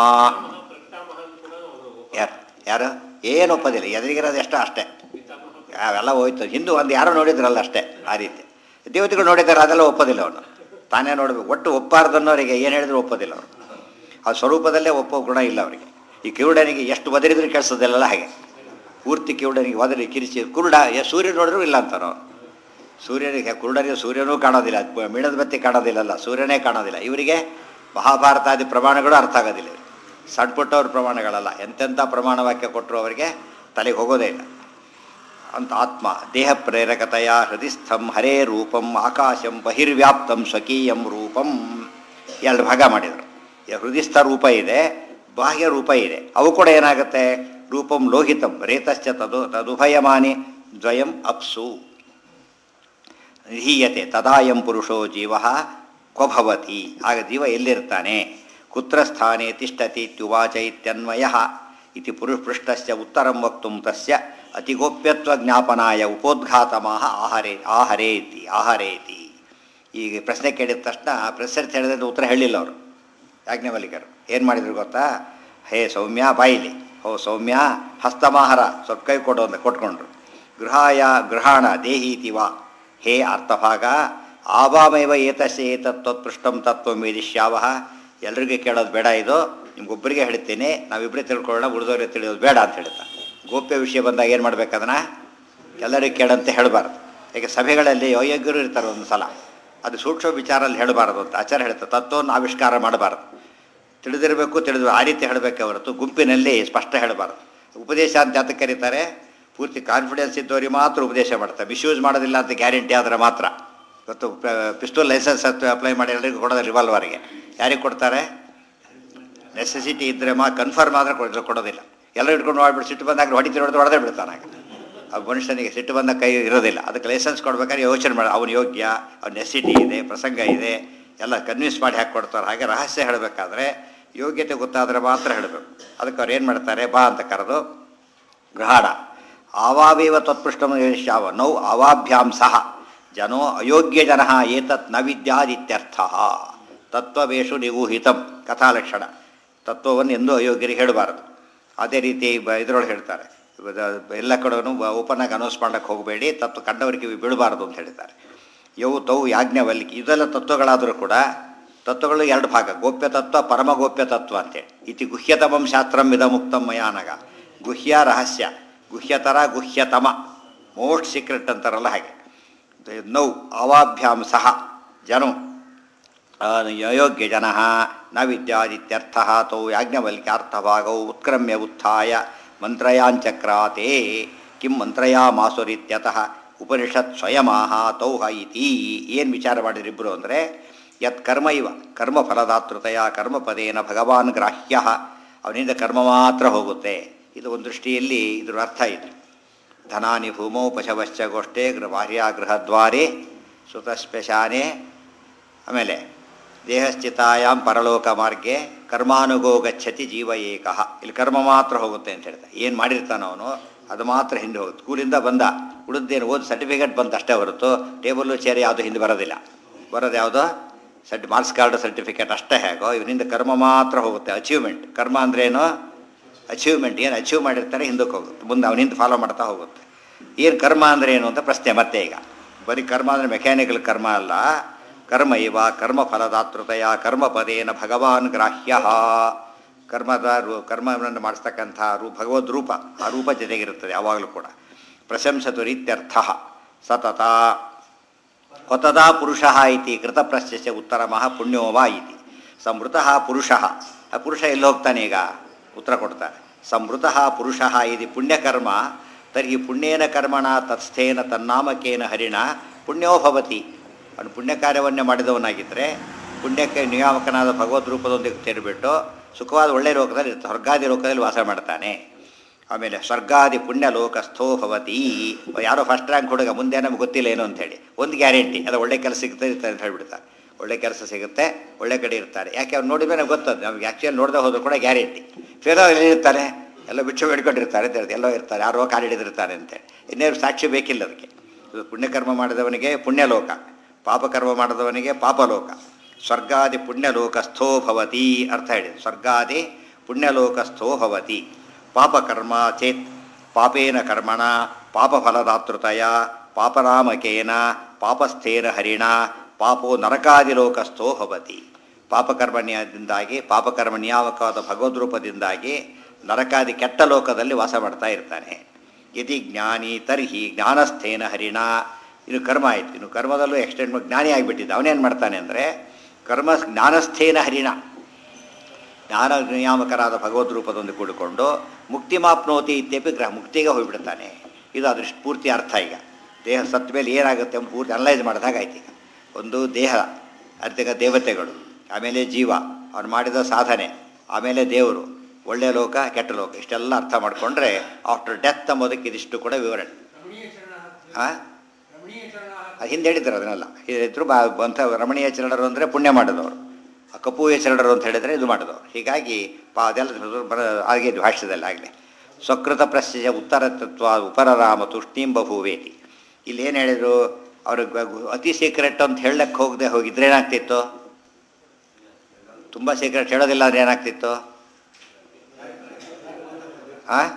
Speaker 1: ಯಾರು ಏನು ಒಪ್ಪೋದಿಲ್ಲ, ಎದುರಿಗಿರೋದು ಎಷ್ಟೋ ಅಷ್ಟೇ, ಅವೆಲ್ಲ ಹೋಯ್ತು. ಹಿಂದೂ ಒಂದು ಯಾರೋ ನೋಡಿದ್ರಲ್ಲ ಅಷ್ಟೇ. ಆ ರೀತಿ ದೇವತೆಗಳು ನೋಡಿದ್ದಾರೆ, ಅದೆಲ್ಲ ಒಪ್ಪೋದಿಲ್ಲ ಅವನು. ತಾನೇ ನೋಡಬೇಕು. ಒಟ್ಟು ಒಪ್ಪಾರ್ದನ್ನೋರಿಗೆ ಏನು ಹೇಳಿದ್ರು ಒಪ್ಪೋದಿಲ್ಲ ಅವರು. ಆ ಸ್ವರೂಪದಲ್ಲೇ ಒಪ್ಪೋ ಗುಣ ಇಲ್ಲ ಅವರಿಗೆ. ಈ ಕಿವುಡನಿಗೆ ಎಷ್ಟು ಒದರಿದ್ರು ಕೆಲಸದಿಲ್ಲಲ್ಲ ಹಾಗೆ. ಪೂರ್ತಿ ಕಿವುಡನಿಗೆ ಒದರಿ ಕಿರಿಚಿ ಕುರುಡ ಸೂರ್ಯ ನೋಡಿದ್ರು ಇಲ್ಲ ಅಂತಾನೋ. ಸೂರ್ಯನಿಗೆ ಕುರುಡನಿಗೆ ಸೂರ್ಯನೂ ಕಾಣೋದಿಲ್ಲ, ಮಿಣದ ಬತ್ತಿ ಕಾಣೋದಿಲ್ಲಲ್ಲ, ಸೂರ್ಯನೇ ಕಾಣೋದಿಲ್ಲ. ಇವರಿಗೆ ಮಹಾಭಾರತಾದಿ ಪ್ರಮಾಣಗಳು ಅರ್ಥ ಆಗೋದಿಲ್ಲ. ಸಣ್ಣ ಪುಟ್ಟವ್ರ ಪ್ರಮಾಣಗಳಲ್ಲ, ಎಂತೆಂಥ ಪ್ರಮಾಣ ವಾಕ್ಯ ಕೊಟ್ಟರು ಅವರಿಗೆ ತಲೆಗೆ ಹೋಗೋದೇ ಇಲ್ಲ ಅಂತ. ಆತ್ಮ ದೇಹ ಪ್ರೇರಕತೆಯ ಹೃದಯಸ್ಥಂ ಹರೇ ರೂಪಂ ಆಕಾಶಂ ಬಹಿರ್ವ್ಯಾಪ್ತಂ ಸ್ವಕೀಯಂ ರೂಪಂ. ಎರಡು ಭಾಗ ಮಾಡಿದರು. ಹೃದಯಸ್ಥ ರೂಪ ಇದೆ, ಬಾಹ್ಯ ರೂಪ ಇದೆ. ಅವು ಕೂಡ ಏನಾಗುತ್ತೆ? ರೂಪಂ ಲೋಹಿತಂ ರೇತಶ್ಚ ತದುಭಯಮಾನಿ ದ್ವಯಂ ಅಪ್ಸು ಹೀಯತೆ ತದಾಯಂ ಪುರುಷೋ ಜೀವ ಕ್ವಭವತಿ. ಆಗ ಜೀವ ಎಲ್ಲಿರ್ತಾನೆ? ಕುತ್ರ ಸ್ಥಾನೇ ತಿಷ್ಠತಿ ಇತ್ಯುವಾಚ ಇತ್ಯನ್ವಯ ಇತಿ ಪುರುಷಪೃಷ್ಟಸ್ಯ ಉತ್ತರಂ ವಕ್ತುಂ ತಸ್ಯ ಅತಿಗೋಪ್ಯತ್ವ ಜ್ಞಾಪನಾಯ ಉಪೋದ್ಘಾತಮಾಹ ಆಹರೇತಿ. ಈಗ ಪ್ರಶ್ನೆ ಕೇಳಿದ ತಕ್ಷಣ ಪ್ರಶ್ನೆ ಹೇಳಿದ್ರೆ ಉತ್ತರ ಹೇಳಿಲ್ಲ ಅವರು ಯಾಜ್ಞವಲ್ಕ್ಯರು. ಏನು ಮಾಡಿದ್ರು ಗೊತ್ತಾ? ಹೇ ಸೌಮ್ಯ ಬಾಯಿಲಿ, ಹೋ ಸೌಮ್ಯ ಹಸ್ತಮಾಹಾರ, ಸ್ವಲ್ಪ ಕೈ ಕೊಡು ಅಂತ ಕೊಟ್ಕೊಂಡ್ರು. ಗೃಹಾಣ ದೇಹೀತಿವ, ಹೇ ಅರ್ಥಭಾಗ ಆವಾಮೇವ ಏತಸ್ಯ ಏತತ್ವತ್ಪೃಷ್ಟಂ ತತ್ವಂ ವೇದಿಷ್ಯಾವಹ. ಎಲ್ರಿಗೂ ಕೇಳೋದು ಬೇಡ, ಇದು ನಿಮ್ಗೊಬ್ಬರಿಗೆ ಹೇಳ್ತೀನಿ, ನಾವಿಬ್ಬರೇ ತಿಳ್ಕೊಳ್ಳೋಣ, ಉಳಿದವ್ರಿಗೆ ತಿಳಿಯೋದು ಬೇಡ ಅಂತ ಹೇಳ್ತಾ. ಗೋಪ್ಯ ವಿಷಯ ಬಂದಾಗ ಏನು ಮಾಡ್ಬೇಕದನ್ನ ಎಲ್ಲರಿಗೂ ಕೇಳಂತೆ ಹೇಳಬಾರ್ದು. ಯಾಕೆ ಸಭೆಗಳಲ್ಲಿ ಅಯೋಗ್ಯರು ಇರ್ತಾರೆ ಒಂದು ಸಲ, ಅದು ಸೂಕ್ಷ್ಮ ವಿಚಾರಲ್ಲಿ ಹೇಳಬಾರ್ದು ಅಂತ ಆಚಾರ ಹೇಳ್ತಾರೆ. ತತ್ವವನ್ನು ಆವಿಷ್ಕಾರ ಮಾಡಬಾರ್ದು, ತಿಳಿದಿರಬೇಕು, ತಿಳಿದು ಆ ರೀತಿ ಹೇಳಬೇಕೆ ಹೊರತು ಗುಂಪಿನಲ್ಲಿ ಸ್ಪಷ್ಟ ಹೇಳಬಾರ್ದು. ಉಪದೇಶ ಅಂತ ಯಾತಕ್ಕೆ ಕರೀತಾರೆ? ಪೂರ್ತಿ ಕಾನ್ಫಿಡೆನ್ಸ್ ಇದ್ದವರಿಗೆ ಮಾತ್ರ ಉಪದೇಶ ಮಾಡ್ತಾರೆ. ಮಿಸ್ಯೂಸ್ ಮಾಡೋದಿಲ್ಲ ಅಂತ ಗ್ಯಾರಂಟಿ ಆದರೆ ಮಾತ್ರ. ಇವತ್ತು ಪಿಸ್ತೂಲ್ ಲೈಸೆನ್ಸ್ ಅಪ್ಲೈ ಮಾಡಿ ಎಲ್ಲರಿಗೂ ಕೊಡೋದು ರಿವಾಲ್ವರ್ಗೆ. ಯಾರಿಗೆ ಕೊಡ್ತಾರೆ? ನೆಸೆಸಿಟಿ ಇದ್ದರೆ ಕನ್ಫರ್ಮ್ ಆದರೆ ಕೊಡೋದಿಲ್ಲ. ಎಲ್ಲರೂ ಇಟ್ಕೊಂಡು ಮಾಡ್ಬಿಟ್ಟು ಸಿಟ್ಟು ಬಂದಾಗ ಹೊಡೆದೇ ಬಿಡ್ತಾನೆ. ಆ ಮನುಷ್ಯನಿಗೆ ಸಿಟ್ಟು ಬಂದ ಕೈ ಇರೋದಿಲ್ಲ. ಅದಕ್ಕೆ ಲೈಸೆನ್ಸ್ ಕೊಡ್ಬೇಕಾದ್ರೆ ಯೋಚನೆ ಮಾಡಿ, ಅವನು ಯೋಗ್ಯ, ಅವ್ನ ನೆಸಿಟಿ ಇದೆ, ಪ್ರಸಂಗ ಇದೆ, ಎಲ್ಲ ಕನ್ವಿನ್ಸ್ ಮಾಡಿ ಹಾಕಿ ಕೊಡ್ತಾರೆ. ಹಾಗೆ ರಹಸ್ಯ ಹೇಳಬೇಕಾದ್ರೆ ಯೋಗ್ಯತೆ ಗೊತ್ತಾದರೆ ಮಾತ್ರ ಹೇಳಬೇಕು. ಅದಕ್ಕೆ ಅವ್ರು ಏನು ಮಾಡ್ತಾರೆ? ಬಾ ಅಂತ ಕರೆದು ಗೃಹಾಣ ಆವಾವೇವ ತತ್ಪೃಷ್ಟಮ ಶಾವ ನೌ ಅವಾಭ್ಯಾಂ ಸಹ ಜನೋ ಅಯೋಗ್ಯ ಜನ ಏತತ್ ನ ವಿದ್ಯಾದಿತ್ಯರ್ಥ. ತತ್ವವೇಷು ನಿಗೂಹಿತಂ ಕಥಾಲಕ್ಷಣ. ತತ್ವವನ್ನು ಎಂದೂ ಅಯೋಗ್ಯರಿಗೆ ಹೇಳಬಾರದು. ಅದೇ ರೀತಿ ಇದರೊಳಗೆ ಹೇಳ್ತಾರೆ, ಎಲ್ಲ ಕಡೆಯೂ ಓಪನ್ ಆಗಿ ಅನೌನ್ಸ್ ಮಾಡೋಕ್ಕೆ ಹೋಗಬೇಡಿ, ತತ್ವ ಕಂಡವರಿಗೆ ಬೀಳಬಾರದು ಅಂತ ಹೇಳ್ತಾರೆ. ಯವು ತೌ ಯಾಜ್ಞವಲ್ಕಿ. ಇದೆಲ್ಲ ತತ್ವಗಳಾದರೂ ಕೂಡ ತತ್ವಗಳು ಎರಡು ಭಾಗ, ಗೋಪ್ಯ ತತ್ವ, ಪರಮ ಗೋಪ್ಯ ತತ್ವ ಅಂತೇಳಿ. ಇತಿ ಗುಹ್ಯತಮಂ ಶಾಸ್ತ್ರಂ ಇದ ಮುಕ್ತಂ ಮಯಾನಗ. ಗುಹ್ಯ ರಹಸ್ಯ, ಗುಹ್ಯತರ ಗುಹ್ಯತಮ, ಮೋಸ್ಟ್ ಸೀಕ್ರೆಟ್ ಅಂತಾರಲ್ಲ ಹಾಗೆ. ನೌ ಅವಾಭ್ಯಾಂ ಸಹ ಜನು ಅಯೋಗ್ಯ ಜನ ನ ವಿದ್ಯಾದಿತ್ಯರ್ಥ. ತೌ ಯಾಜ್ಞವಲ್ಕ್ಯಾರ್ಥಭಾಗೌ ಉತ್ಕ್ರಮ್ಯ ಉತ್ಥಾಯ ಮಂತ್ರಯಾಂಚಕ್ರಾತೆ. ಕಿಂ ಮಂತ್ರಯಾಮಾಸುರಿತ್ಯತಃ ಉಪನಿಷತ್ ಸ್ವಯಮಾಹ ತೌಹ ಇತಿ. ಏನು ವಿಚಾರ ಮಾಡಿದ್ರಿಬ್ಬರು ಅಂದರೆ, ಯತ್ ಕರ್ಮ ಇವ ಕರ್ಮಫಲದಾತೃತೆಯ ಕರ್ಮಪದೇನ ಭಗವಾನ್ ಗ್ರಾಹ್ಯ. ಅವನಿಂದ ಕರ್ಮ ಮಾತ್ರ ಹೋಗುತ್ತೆ. ಇದು ಒಂದು ದೃಷ್ಟಿಯಲ್ಲಿ ಇದ್ರ ಅರ್ಥ ಇದೆ. ಧನಾನಿ ಭೂಮೌ ಪಶವಶ್ಚ ಗೋಷ್ಠೆ ಬಾಹ್ಯಾಗೃಹದ್ವಾರೆ ಸುತಸ್ಪಶಾನೆ. ಆಮೇಲೆ ದೇಹಸ್ಥಿತಾಯಾಮ್ ಪರಲೋಕ ಮಾರ್ಗೆ ಕರ್ಮಾನುಗೋ ಗಚ್ಚತಿ ಜೀವ ಏಕಃ. ಇಲ್ಲಿ ಕರ್ಮ ಮಾತ್ರ ಹೋಗುತ್ತೆ ಅಂತ ಹೇಳ್ತಾರೆ. ಏನು ಮಾಡಿರ್ತಾನೆ ಅವನು ಅದು ಮಾತ್ರ ಹಿಂದೆ ಹೋಗುತ್ತೆ. ಸ್ಕೂಲಿಂದ ಬಂದ, ಉಳಿದೇನು ಓದಿ ಸರ್ಟಿಫಿಕೇಟ್ ಬಂತು ಅಷ್ಟೇ ಹೊರತು ಟೇಬಲ್ಲು ಚೇರ್ ಯಾವುದು ಹಿಂದೆ ಬರೋದಿಲ್ಲ. ಬರೋದು ಯಾವುದೋ ಮಾರ್ಕ್ಸ್ ಕಾರ್ಡ್ ಸರ್ಟಿಫಿಕೇಟ್ ಅಷ್ಟೇ. ಹೇಗೋ ಇವನಿಂದ ಕರ್ಮ ಮಾತ್ರ ಹೋಗುತ್ತೆ. ಅಚೀವ್ಮೆಂಟ್. ಕರ್ಮ ಅಂದ್ರೇನು? ಅಚೀವ್ಮೆಂಟ್. ಏನು ಅಚೀವ್ ಮಾಡಿರ್ತಾರೆ ಹಿಂದಕ್ಕೆ ಹೋಗುತ್ತೆ, ಮುಂದೆ ಅವನಿಂದ ಫಾಲೋ ಮಾಡ್ತಾ ಹೋಗುತ್ತೆ. ಏನು ಕರ್ಮ ಅಂದರೆ ಏನು ಅಂತ ಪ್ರಶ್ನೆ ಮತ್ತೆ. ಈಗ ಬರೀ ಕರ್ಮ ಅಂದರೆ ಮೆಕ್ಯಾನಿಕಲ್ ಕರ್ಮ ಅಲ್ಲ. ಕರ್ಮ ಇವ ಕರ್ಮಫಲದಾತೃತೆಯ ಕರ್ಮಪದೇನ ಭಗವಾನ್ ಗ್ರಾಹ್ಯ. ಕರ್ಮವನ್ನು ಮಾಡಿಸ್ತಕ್ಕಂಥ ಭಗವದ್ ರೂಪ, ಆ ರೂಪ ಜೊತೆಗಿರುತ್ತದೆ ಯಾವಾಗಲೂ ಕೂಡ. ಪ್ರಶಂಸತು ರೀತ್ಯರ್ಥ ಸತತ. ಹೊತದಾ ಪುರುಷ ಇತಿ ಕೃತಪ್ರಶ್ಯಸ್ಯ ಉತ್ತರಮಃ ಪುಣ್ಯೋ ವಾ ಇತಿ. ಸಂವೃತಃ ಪುರುಷ. ಆ ಪುರುಷ ಎಲ್ಲಿ ಹೋಗ್ತಾನೆ? ಈಗ ಉತ್ತರ ಕೊಡ್ತಾರೆ. ಸಂವೃತಃ ಪುರುಷ ಇದು ಪುಣ್ಯಕರ್ಮ. ತರ್ಹಿ ಪುಣ್ಯೇನ ಕರ್ಮಣ ತತ್ಸ್ಥೇನ ತನ್ನಾಮಕೇನ ಹರಿಣ ಪುಣ್ಯೋ ಭವತಿ. ಅವನು ಪುಣ್ಯ ಕಾರ್ಯವನ್ನೇ ಮಾಡಿದವನಾಗಿದ್ದರೆ ಪುಣ್ಯಕ್ಕೆ ನಿಯಾಮಕನಾದ ಭಗವದ್ ರೂಪದೊಂದಿಗೆ ಸೇರಿಬಿಟ್ಟು ಸುಖವಾದ ಒಳ್ಳೆಯ ಲೋಕದಲ್ಲಿ, ಸ್ವರ್ಗಾದಿ ಲೋಕದಲ್ಲಿ ವಾಸ ಮಾಡ್ತಾನೆ. ಆಮೇಲೆ ಸ್ವರ್ಗಾದಿ ಪುಣ್ಯ ಲೋಕಸ್ಥೋ ಭವತಿ. ಯಾರೋ ಫಸ್ಟ್ ರ್ಯಾಂಕ್ ಹುಡುಗ, ಮುಂದೆ ನಮ್ಗೆ ಗೊತ್ತಿಲ್ಲ ಏನು ಅಂಥೇಳಿ ಒಂದು ಗ್ಯಾರಂಟಿ, ಅದು ಒಳ್ಳೆ ಕೆಲಸ ಸಿಗುತ್ತೆ ಇರ್ತಾರೆ ಅಂತ ಹೇಳ್ಬಿಡ್ತಾರೆ. ಒಳ್ಳೆ ಕೆಲಸ ಸಿಗುತ್ತೆ, ಒಳ್ಳೆ ಕಡೆ ಇರ್ತಾರೆ. ಯಾಕೆ ಅವ್ರು ನೋಡಿದ ಮೇಲೆ ಗೊತ್ತದು ನಮ್ಗೆ. ಆ್ಯಕ್ಚುಲಿ ನೋಡದೆ ಹೋದರೂ ಕೂಡ ಗ್ಯಾರಂಟಿ. ಫೇಲ್ ಎಲ್ಲಿರ್ತಾರೆ? ಎಲ್ಲ ಬಿಚ್ಚು ಬೇಡ್ಕೊಂಡಿರ್ತಾರೆ ಅಂತ ಹೇಳ್ತಾರೆ. ಎಲ್ಲೋ ಇರ್ತಾರೆ, ಯಾರೋ ಕಾಲು ಹಿಡಿದಿರ್ತಾರೆ ಅಂತೇಳಿ. ಇನ್ನೇನು ಸಾಕ್ಷಿ ಬೇಕಿಲ್ಲ ಅದಕ್ಕೆ. ಪುಣ್ಯಕರ್ಮ ಮಾಡಿದವನಿಗೆ ಪುಣ್ಯಲೋಕ, ಪಾಪಕರ್ಮ ಮಾಡಿದವನಿಗೆ ಪಾಪಲೋಕ. ಸ್ವರ್ಗಾದಿ ಪುಣ್ಯಲೋಕಸ್ಥೋ ಭವತಿ ಅರ್ಥ ಹೇಳಿದೆ. ಸ್ವರ್ಗಾದಿ ಪುಣ್ಯಲೋಕಸ್ಥೋ ಭವತಿ. ಪಾಪಕರ್ಮ ಚೇತ್ ಪಾಪೇನ ಕರ್ಮಣ ಪಾಪಫಲದಾತೃತೆಯ ಪಾಪನಾಮಕೇನ ಪಾಪಸ್ಥೇನ ಹರಿಣ ಪಾಪೋ ನರಕಾದಿಲೋಕಸ್ಥೋ ಭವತಿ. ಪಾಪಕರ್ಮ ನಿಯಾಮಕವಾದ ಭಗವದ್ರೂಪದಿಂದಾಗಿ ನರಕಾದಿ ಕೆಟ್ಟ ಲೋಕದಲ್ಲಿ ವಾಸ ಮಾಡ್ತಾ ಇರ್ತಾನೆ. ಯದಿ ಜ್ಞಾನಿ ತರ್ಹಿ ಜ್ಞಾನಸ್ಥೇನ ಹರಿಣ. ಇನ್ನು ಕರ್ಮ ಆಯಿತು. ಇನ್ನು ಕರ್ಮದಲ್ಲೂ ಎಕ್ಸ್ಟೆಂಡ್ ಜ್ಞಾನಿ ಆಗಿಬಿಟ್ಟಿದ್ದ. ಅವನೇನು ಮಾಡ್ತಾನೆ ಅಂದರೆ ಜ್ಞಾನಸ್ಥೇನ ಹರಿಣ, ಜ್ಞಾನ ನಿಯಾಮಕರಾದ ಭಗವದ್ರೂಪದೊಂದು ಕೂಡಿಕೊಂಡು ಮುಕ್ತಿ ಮಾಪ್ನೋತಿ ಇತ್ಯಪಿ ಮುಕ್ತಿಗೆ ಹೋಗಿಬಿಡ್ತಾನೆ. ಇದು ಅದ್ರ ಪೂರ್ತಿ ಅರ್ಥ. ಈಗ ದೇಹ ಸತ್ತ ಮೇಲೆ ಏನಾಗುತ್ತೆ ಅಂತ ಪೂರ್ತಿ ಅನಲೈಸ್ ಮಾಡಿದಾಗ ಆಯ್ತು. ಈಗ ಒಂದು ದೇಹ, ಅರ್ಥಿಕ ದೇವತೆಗಳು, ಆಮೇಲೆ ಜೀವ, ಅವ್ನು ಮಾಡಿದ ಸಾಧನೆ, ಆಮೇಲೆ ದೇವರು, ಒಳ್ಳೆಯ ಲೋಕ ಕೆಟ್ಟ ಲೋಕ, ಇಷ್ಟೆಲ್ಲ ಅರ್ಥ ಮಾಡಿಕೊಂಡ್ರೆ ಆಫ್ಟರ್ ಡೆತ್ ಅಂಬೋದಕ್ಕೆ ಇದಿಷ್ಟು ಕೂಡ ವಿವರಣೆ. ಹಾಂ, ಅದು ಹಿಂದೆ ಹೇಳಿದ್ರು ಅದನ್ನೆಲ್ಲ ಹೇಳಿದ್ರು. ಅಂಥ ರಮಣೀಯ ಚರಣರು ಅಂದರೆ ಪುಣ್ಯ ಮಾಡಿದವರು, ಕಪೂಯ ಚರಣರು ಅಂತ ಹೇಳಿದರೆ ಇದು ಮಾಡಿದವರು. ಹೀಗಾಗಿ ಅದೆಲ್ಲ ಆಗಿದ್ದು ಭಾಷ್ಯದಲ್ಲಿ ಆಗಲಿ. ಸ್ವಕೃತ ಪ್ರಶ್ಯ ಉತ್ತರ ತತ್ವ ಉಪರರಾಮ ತುಷ್ಣೀಂ ಬಭೂವೇತಿ. ಇಲ್ಲಿ ಏನು ಹೇಳಿದರು, ಅವ್ರಿಗೆ ಅತಿ ಸೀಕ್ರೆಟ್ ಅಂತ ಹೇಳಕ್ಕೆ ಹೋಗಿದ್ರೆ ಏನಾಗ್ತಿತ್ತು? ತುಂಬ ಸೀಕ್ರೆಟ್ ಹೇಳೋದಿಲ್ಲ ಅಂದರೆ ಏನಾಗ್ತಿತ್ತು? ಹಾಂ,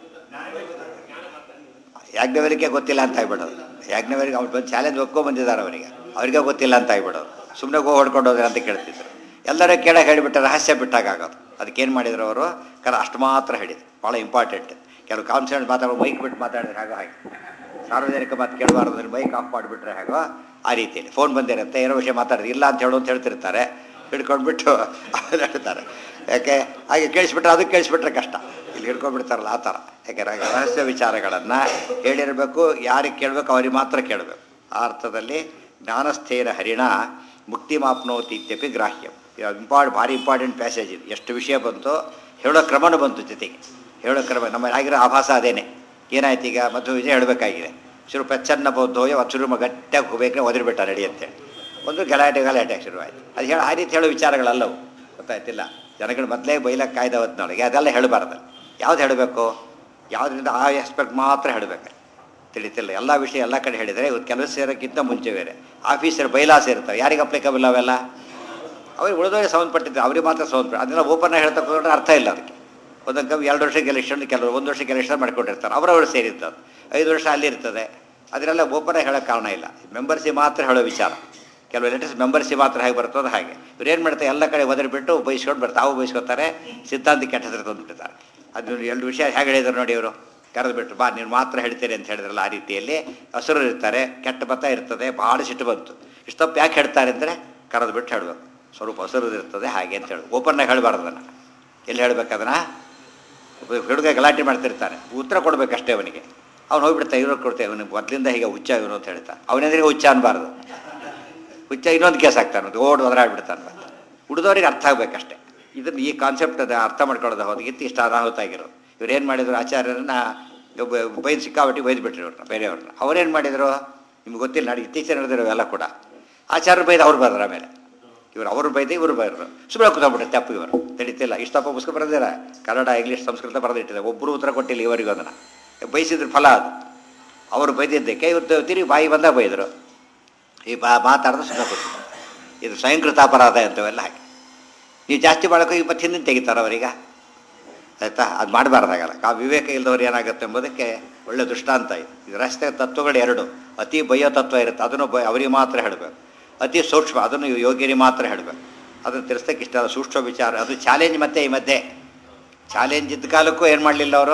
Speaker 1: ಯಾಜ್ಞವರಿಗೆ ಗೊತ್ತಿಲ್ಲ ಅಂತ ಆಗ್ಬಿಡೋದು. ಯಾಜ್ಞವರಿಗೆ ಅವ್ರು ಬಂದು ಚಾಲೆಂಜ್ ಒಪ್ಕೊಂಡ್ಬಂದಿದ್ದಾರೆ, ಅವ್ರಿಗೆ ಗೊತ್ತಿಲ್ಲ ಅಂತ ಆಗ್ಬಿಡೋದು. ಸುಮ್ಮನೆ ಹೊಡ್ಕೊಂಡು ಹೋದ್ರೆ ಅಂತ ಕೇಳ್ತಿದ್ರು. ಎಲ್ಲರೂ ಕೇಳಕ್ಕೆ ಹೇಳಿಬಿಟ್ಟು ರಹಸ್ಯ ಬಿಟ್ಟಾಗೋದು. ಅದಕ್ಕೇನು ಮಾಡಿದ್ರು ಅವರು? ಅಷ್ಟು ಮಾತ್ರ ಹೇಳಿದ್ರು. ಭಾಳ ಇಂಪಾರ್ಟೆಂಟ್. ಕೆಲವು ಕಾನ್ಸೆಂಟ್ ಮಾತಾಡೋ ಮೈಕ್ ಬಿಟ್ಟು ಮಾತಾಡಿದ್ರೆ ಹಾಗೆ ಸಾರ್ವಜನಿಕ ಮಾತು ಕೇಳಬಾರ್ದು ಅಂದರೆ ಮೈಕ್ ಆಫ್ ಮಾಡಿಬಿಟ್ರೆ ಹೇಗೋ ಆ ರೀತಿಯಲ್ಲಿ. ಫೋನ್ ಬಂದಿರುತ್ತೆ, ಏನೋ ವಿಷಯ ಮಾತಾಡಿದ್ರೆ ಇಲ್ಲ ಅಂತ ಹೇಳು ಅಂತ ಹೇಳ್ತಿರ್ತಾರೆ, ಹಿಡ್ಕೊಂಡ್ಬಿಟ್ಟು ಆಮೇಲೆ ಹೇಳ್ತಾರೆ. ಯಾಕೆ ಹಾಗೆ ಕೇಳಿಸ್ಬಿಟ್ರೆ, ಅದಕ್ಕೆ ಕೇಳಿಸ್ಬಿಟ್ರೆ ಕಷ್ಟ. ಇಲ್ಲಿ ಹಿಡ್ಕೊಂಡ್ಬಿಡ್ತಾರಲ್ಲ ಆ ಥರ. ಯಾಕೆಂದ್ರೆ ರಹಸ್ಯ ವಿಚಾರಗಳನ್ನು ಹೇಳಿರಬೇಕು, ಯಾರಿಗೆ ಕೇಳಬೇಕು ಅವ್ರಿಗೆ ಮಾತ್ರ ಕೇಳಬೇಕು. ಆ ಅರ್ಥದಲ್ಲಿ ಜ್ಞಾನಸ್ಥೇನ ಹರಿಣ ಮುಕ್ತಿ ಮಾಪ್ನೋತಿ ಇತ್ಯಪಿ ಗ್ರಾಹ್ಯಂ. ಭಾರಿ ಇಂಪಾರ್ಟೆಂಟ್ ಪ್ಯಾಸೇಜ್ ಇದು. ಎಷ್ಟು ವಿಷಯ ಬಂತು, ಹೇಳೋ ಕ್ರಮನೂ ಬಂತು ಜೊತೆಗೆ. ಹೇಳೋ ಕ್ರಮ ನಮ್ಮ ಆಗಿರೋ ಆಭಾಸ ಅದೇನೆ. ಏನಾಯ್ತು ಈಗ? ಮಧ್ವ ವಿಜಯ ಹೇಳಬೇಕಾಗಿದೆ. ಶುರು ಪ್ರಚ್ಛನ್ನ ಬೌದ್ಧೋಯ ಶುರು ಗಟ್ಟಿಯಾಗಿ ಹೋಗ್ಬೇಕಂದ್ರೆ ಒದರಿಬಿಟ್ಟ ನಡಿ ಅಂತೇಳಿ ಒಂದು ಗಲಾಟೆ ಶುರುವಾಯಿತು. ಅದು ಹೇಳಿ ಆ ರೀತಿ ಹೇಳೋ ವಿಚಾರಗಳಲ್ಲವು. ಗೊತ್ತಾಯ್ತಿಲ್ಲ? ಜನಗಳು ಮೊದಲೇ ಬೈಲಕ್ಕೆ ಕಾಯ್ದವತ್ನೊಳಗೆ ಅದೆಲ್ಲ ಹೇಳಬಾರ್ದು. ಯಾವ್ದು ಹೇಳಬೇಕು? ಯಾವುದರಿಂದ ಆ ಆಸ್ಪೆಕ್ಟ್ ಮಾತ್ರ ಹೇಳಬೇಕು. ತಿಳಿತಿಲ್ಲ? ಎಲ್ಲ ವಿಷಯ ಎಲ್ಲ ಕಡೆ ಹೇಳಿದರೆ ಇವತ್ತು ಕೆಲಸ ಸೇರೋಕ್ಕಿಂತ ಮುಂಚೆ ಬೇರೆ ಆಫೀಸರ್ ಬೈಲಾಸ್ ಇರ್ತಾರೆ. ಯಾರಿಗೆ ಅಪ್ಲಿಕಬಲ್ ಅವೆಲ್ಲ? ಅವ್ರಿಗೆ ಉಳಿದವರಿಗೆ ಸಂಬಂಧಪಟ್ಟಿದ್ದು, ಅವ್ರಿಗೆ ಮಾತ್ರ ಸಂಬಂಧಪಟ್ಟ. ಅದನ್ನೆಲ್ಲ ಓಪನ್ ಹೇಳ್ತಾ ಕೂತ್ಕೊಂಡ್ರೆ ಅರ್ಥ ಇಲ್ಲ ಅದಕ್ಕೆ. ಒಂದೊಂದು 2 ವರ್ಷಕ್ಕೆ ಎಲೆಕ್ಷನ್, ಕೆಲವರು 1 ವರ್ಷಕ್ಕೆ ಎಲೆಕ್ಷನ್ ಮಾಡ್ಕೊಂಡಿರ್ತಾರೆ. ಅವರವರು ಸೇರಿರ್ತದೆ. 5 ವರ್ಷ ಅಲ್ಲಿರ್ತದೆ. ಅದನ್ನೆಲ್ಲ ಓಪನ್ ಹೇಳೋಕ್ಕೆ ಕಾರಣ ಇಲ್ಲ. ಮೆಂಬರ್ಸಿ ಮಾತ್ರ ಹೇಳೋ ವಿಚಾರ. ಕೆಲವು ಲೆಟರ್ಸ್ ಮೆಂಬರ್ಸಿ ಮಾತ್ರ ಹೇಗೆ ಬರ್ತದೆ ಹಾಗೆ. ಇವ್ರು ಏನು ಮಾಡ್ತಾರೆ, ಎಲ್ಲ ಕಡೆ ಒದರಿಬಿಟ್ಟು ಬೈಸ್ಕೊಂಡು ಬರ್ತಾರೆ. ತಾವು ಬೈಸ್ಕೊತಾರೆ, ಸಿದ್ಧಾಂತ ಕೆಟ್ಟ ಹೆಸರು ತಂದುಬಿಡ್ತಾರೆ. ಅದು 2 ವಿಷಯ ಹೇಗೆ ಹೇಳಿದ್ರು ನೋಡಿ ಇವರು. ಕರೆದು ಬಿಟ್ಟು ಬಾ ನೀನು ಮಾತ್ರ ಹೇಳ್ತೀರಿ ಅಂತ ಹೇಳಿದ್ರಲ್ಲ, ಆ ರೀತಿಯಲ್ಲಿ ಹಸುರು ಇರ್ತಾರೆ, ಕೆಟ್ಟ ಬತ್ತ ಇರ್ತದೆ, ಭಾಳ ಸಿಟ್ಟು ಬಂತು. ಇಷ್ಟಪ್ಪ ಯಾಕೆ ಹೇಳ್ತಾರೆ ಅಂದರೆ ಕರೆದು ಬಿಟ್ಟು ಹೇಳಬೇಕು. ಸ್ವಲ್ಪ ಹಸುರು ಇರ್ತದೆ ಹಾಗೆ ಅಂತ ಹೇಳಿ ಓಪನ್ನಾಗಿ ಹೇಳಬಾರ್ದು. ಅದನ್ನು ಎಲ್ಲಿ ಹೇಳ್ಬೇಕು? ಅದನ್ನು ಹುಡುಗ ಗಲಾಟೆ ಮಾಡ್ತಿರ್ತಾನೆ, ಉತ್ತರ ಕೊಡಬೇಕಷ್ಟೇ ಅವನಿಗೆ. ಅವ್ನು ಹೋಗ್ಬಿಡ್ತಾ ಇವ್ರು ಕೊಡ್ತೇವೆ, ಅವನಿಗೆ ಮೊದಲಿಂದ ಹೀಗೆ ಹುಚ್ಚ ಇವನು ಅಂತ ಹೇಳ್ತಾನೆ. ಅವನೆಂದ್ರೆ ಹುಚ್ಚ ಅನ್ಬಾರ್ದು. ಹುಚ್ಚ ಇನ್ನೊಂದು ಕೇಸ್ ಆಗ್ತಾನೆ, ಓಡ್ ಒದರಾಡ್ಬಿಡ್ತಾನೆ. ಉಳಿದವ್ರಿಗೆ ಅರ್ಥ ಆಗಬೇಕಷ್ಟೇ. ಇದನ್ನು ಈ ಕಾನ್ಸೆಪ್ಟ್ ಅದು ಅರ್ಥ ಮಾಡ್ಕೊಳ್ಳೋದು ಹೋದಕ್ಕಿಂತ ಇಷ್ಟು ಅನಾಹುತ ಆಗಿರೋದು. ಇವ್ರು ಏನು ಮಾಡಿದ್ರು, ಆಚಾರ್ಯರನ್ನ ಬೈದು ಸಿಕ್ಕಾಬಟ್ಟಿ ಬೈದು ಬಿಟ್ರು ಇವ್ರನ್ನ, ಬೇರೆಯವ್ರನ್ನ. ಅವ್ರೇನು ಮಾಡಿದರು ನಿಮ್ಗೆ ಗೊತ್ತಿಲ್ಲ. ನಾಳೆ ಇತ್ತೀಚೆಗೆ ನಡೆದಿರೋ ಎಲ್ಲ ಕೂಡ ಆಚಾರ್ಯರು ಬೈದು ಅವ್ರು ಬರೋದ್ರ ಆಮೇಲೆ ಅವರು ಬೈದು ಇವರು ಬೈದರು. ಸುಮ್ಮನೆ ಕೂತ್ಬಿಟ್ರೆ ತಪ್ಪು. ಇವರು ತಿಳಿತಿಲ್ಲ. ಇಷ್ಟಪ್ಪ ಪುಸ್ತಕ ಬರೆದಿರ, ಕನ್ನಡ ಇಂಗ್ಲೀಷ್ ಸಂಸ್ಕೃತ ಬರೆದಿಟ್ಟಿದೆ. ಒಬ್ಬರು ಉತ್ತರ ಕೊಟ್ಟಿಲ್ಲ ಇವರಿಗೂ. ಅದನ್ನು ಬೈಸಿದ್ರ ಫಲ ಅದು. ಅವರು ಬೈದಿದ್ದಕ್ಕೆ ಇವ್ರು ತಿರುಗಿ ಬಾಯಿ ಬಂದಾಗ ಬೈದರು. ಈ ಮಾತಾಡಿದ್ರೆ ಸುಮ್ಮನೆ ಕೂತ್ರು. ಇದು ಸ್ವಯಂಕೃತ ಅಪರಾಧ ಅಂತವೆಲ್ಲ ಹಾಗೆ. ನೀವು ಜಾಸ್ತಿ ಮಾಡೋಕೆ ಮತ್ತೆ ಹಿಂದಿನ ತೆಗಿತಾರೆ ಅವರೀಗ. ಆಯಿತಾ? ಅದು ಮಾಡಬಾರ್ದಾಗಲ್ಲ. ವಿವೇಕ ಇಲ್ಲದವ್ರು ಏನಾಗುತ್ತೆ ಎಂಬುದಕ್ಕೆ ಒಳ್ಳೆ ದೃಷ್ಟಾಂತ ಇದು. ಇದು ರಸ್ತೆ ತತ್ವಗಳು 2. ಅತಿ ಬಯ್ಯೋ ತತ್ವ ಇರುತ್ತೆ, ಅದನ್ನು ಅವರಿಗೆ ಮಾತ್ರ ಹೇಳಬೇಕು. ಅತಿ ಸೂಕ್ಷ್ಮ, ಅದನ್ನು ಯೋಗ್ಯರಿಗೆ ಮಾತ್ರ ಹೇಳಬೇಕು. ಅದನ್ನು ತಿಳಿಸ್ತಕ್ಕೆ ಇಷ್ಟ ಸೂಕ್ಷ್ಮ ವಿಚಾರ. ಅದು ಚಾಲೆಂಜ್. ಮತ್ತು ಈ ಮಧ್ಯೆ ಚಾಲೆಂಜ್ ಇದ್ದ ಕಾಲಕ್ಕೂ ಏನು ಮಾಡಲಿಲ್ಲ ಅವರು,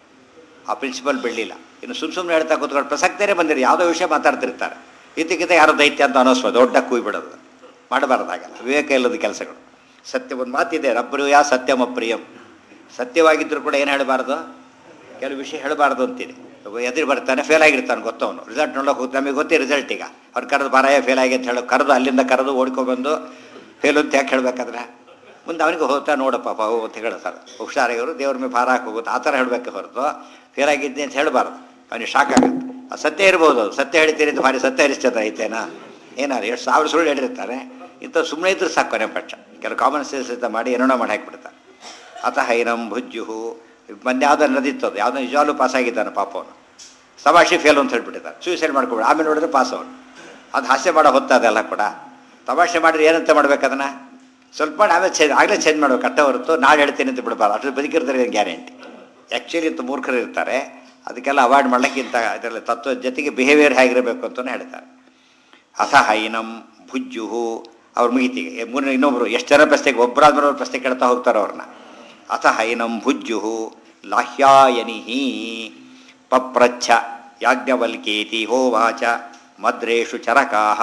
Speaker 1: ಆ ಪ್ರಿನ್ಸಿಪಲ್ ಬಿಡಲಿಲ್ಲ. ಇನ್ನು ಸುಮ್ಮನೆ ಹೇಳ್ತಾ ಕೂತ್ಕೊಂಡು ಪ್ರಸಕ್ತರೇ ಬಂದಿರಿ, ಯಾವುದೋ ವಿಷಯ ಮಾತಾಡ್ತಿರ್ತಾರೆ. ಇದ್ದಕ್ಕಿಂತ ಯಾರೋ ದೈತ್ಯ ಅಂತ ಅನ್ನಿಸ್ಬೋದು, ದೊಡ್ಡ ಕೂಯ್ ಬಿಡೋದು. ಮಾಡಬಾರ್ದಾಗಲ್ಲ. ವಿವೇಕ ಇಲ್ಲದ ಕೆಲಸಗಳು. ಸತ್ಯ ಒಂದು ಮಾತಿದೆ, ರಬ್ಬ್ರಿಯಾ ಸತ್ಯಮಪ್ರಿಯಂ. ಸತ್ಯವಾಗಿದ್ದರೂ ಕೂಡ ಏನು ಹೇಳಬಾರ್ದು, ಕೆಲವು ವಿಷಯ ಹೇಳಬಾರ್ದು ಅಂತಿದೆ. ಎದುರು ಬರ್ತಾನೆ, ಫೇಲ್ ಆಗಿರ್ತಾನೆ, ಗೊತ್ತವನು. ರಿಸಲ್ಟ್ ನೋಡೋಕೆ ಹೋಗ್ತಾನೆ, ನಮಗೆ ಗೊತ್ತೇ ರಿಸಲ್ಟ್. ಈಗ ಅವ್ರು ಕರೆದು ಬಾರಾಯ ಫೇಲ್ ಆಗಿ ಅಂತ ಹೇಳೋ, ಕರೆದು ಅಲ್ಲಿಂದ ಕರೆದು ಓಡ್ಕೊಬಂದು ಫೇಲ್ ಅಂತ ಯಾಕೆ ಹೇಳಬೇಕಾದ್ರೆ ಮುಂದೆ ಅವನಿಗೆ ಹೋಗ್ತಾ ನೋಡಪ್ಪ ಪಾವು ಅಂತ ಹೇಳ್ತಾರೆ. ಹುಷಾರಿಯವರು ದೇವ್ರ ಮೇಲೆ ಭಾರ ಹಾಕಿ ಹೋಗುತ್ತೆ, ಆ ಥರ ಹೇಳಬೇಕೆ ಹೊರತು ಫೇಲ್ ಆಗಿದ್ದೆ ಅಂತ ಹೇಳಬಾರ್ದು. ಅವನಿಗೆ ಶಾಕ್ ಆಗುತ್ತೆ. ಅದು ಸತ್ಯ ಇರ್ಬೋದು, ಅದು ಸತ್ಯ ಹೇಳ್ತೀರಿ ಅಂತ ಭಾರಿ ಸತ್ಯ ಹರಿಸ್ತದ ಐತೇನಾ? ಏನಾರು 1000 ಸುಳ್ಳು ಹೇಳಿರ್ತಾರೆ. ಇಂಥ ಸುಮ್ಮನೆ ಇದ್ರೂ ಸಾಕು ಕೊನೆ ಪಕ್ಷ. ಕೆಲವು ಕಾಮನ್ ಸೆನ್ಸ್ ಅಂತ ಮಾಡಿ ಏನೋ ಮಾಡಿ ಹಾಕಿಬಿಡ್ತಾರೆ. ಅತಃ ಹೈನಂ ಭುಜ್ಜು. ಮೊನ್ನೆ ಯಾವುದೋ ನದಿತ್ತದು, ಯಾವುದೋ ನಿಜವಾಗ್ಲೂ ಪಾಸಾಗಿದ್ದಾನೆ ಪಾಪ ಅವನು. ತಮಾಷೆ ಫೇಲ್ ಅಂತ ಹೇಳ್ಬಿಟ್ಟಿದ್ದಾರೆ, ಸೂಸೈಡ್ ಮಾಡ್ಕೊಬಿಡ. ಆಮೇಲೆ ನೋಡಿದ್ರೆ ಪಾಸ್ ಅವನು. ಅದು ಹಾಸ್ಯ ಮಾಡೋ ಹೊತ್ತ ಅದೆಲ್ಲ ಕೂಡ. ತಮಾಷೆ ಮಾಡಿದ್ರೆ ಏನಂತ ಮಾಡ್ಬೇಕು ಅದನ್ನು? ಸ್ವಲ್ಪ ಮಾಡಿ ಆಮೇಲೆ ಆಗಲೇ ಚೇಂಜ್ ಮಾಡ್ಬೇಕು. ಕಟ್ಟ ಹೊರತು ನಾಳೆ ಹೇಳ್ತೀನಿ ಅಂತ ಬಿಡಬಾರ್ದು. ಅಷ್ಟು ಬದುಕಿರ್ತಾರೆ ಗ್ಯಾರಂಟಿ. ಆ್ಯಕ್ಚುಲಿ ಇಂಥ ಮೂರ್ಖರು ಇರ್ತಾರೆ. ಅದಕ್ಕೆಲ್ಲ ಅವಾಯ್ಡ್ ಮಾಡ್ಲಿಕ್ಕಿಂತ ಇದರಲ್ಲಿ ತತ್ವದ ಜೊತೆಗೆ ಬಿಹೇವಿಯರ್ ಹೇಗಿರಬೇಕು ಅಂತಲೂ ಹೇಳ್ತಾರೆ. ಅಥ ಹೈನಂ ಭುಜ್ಜು ಅವ್ರ ಮುಗಿತಿಗೆ ಮೂರನೇ ಇನ್ನೊಬ್ರು ಎಷ್ಟು ಜನ ಪ್ರಶ್ನೆಗೆ ಒಬ್ಬರಾದ್ಮೇಲೆ ಅವ್ರ ಪ್ರಶ್ನೆ ಕೇಳ್ತಾ ಹೋಗ್ತಾರೆ ಅವ್ರನ್ನ. ಅಥ ಹೈನಂ ಭುಜ್ಜು ಲಾಹ್ಯಾಯನಿ ಪಪ್ರಚ್ಛ ಯಾಜ್ಞವಲ್ಕೇತಿ ಹೋವಾಚ ಮದ್ರೇಷು ಚರಕಾಃ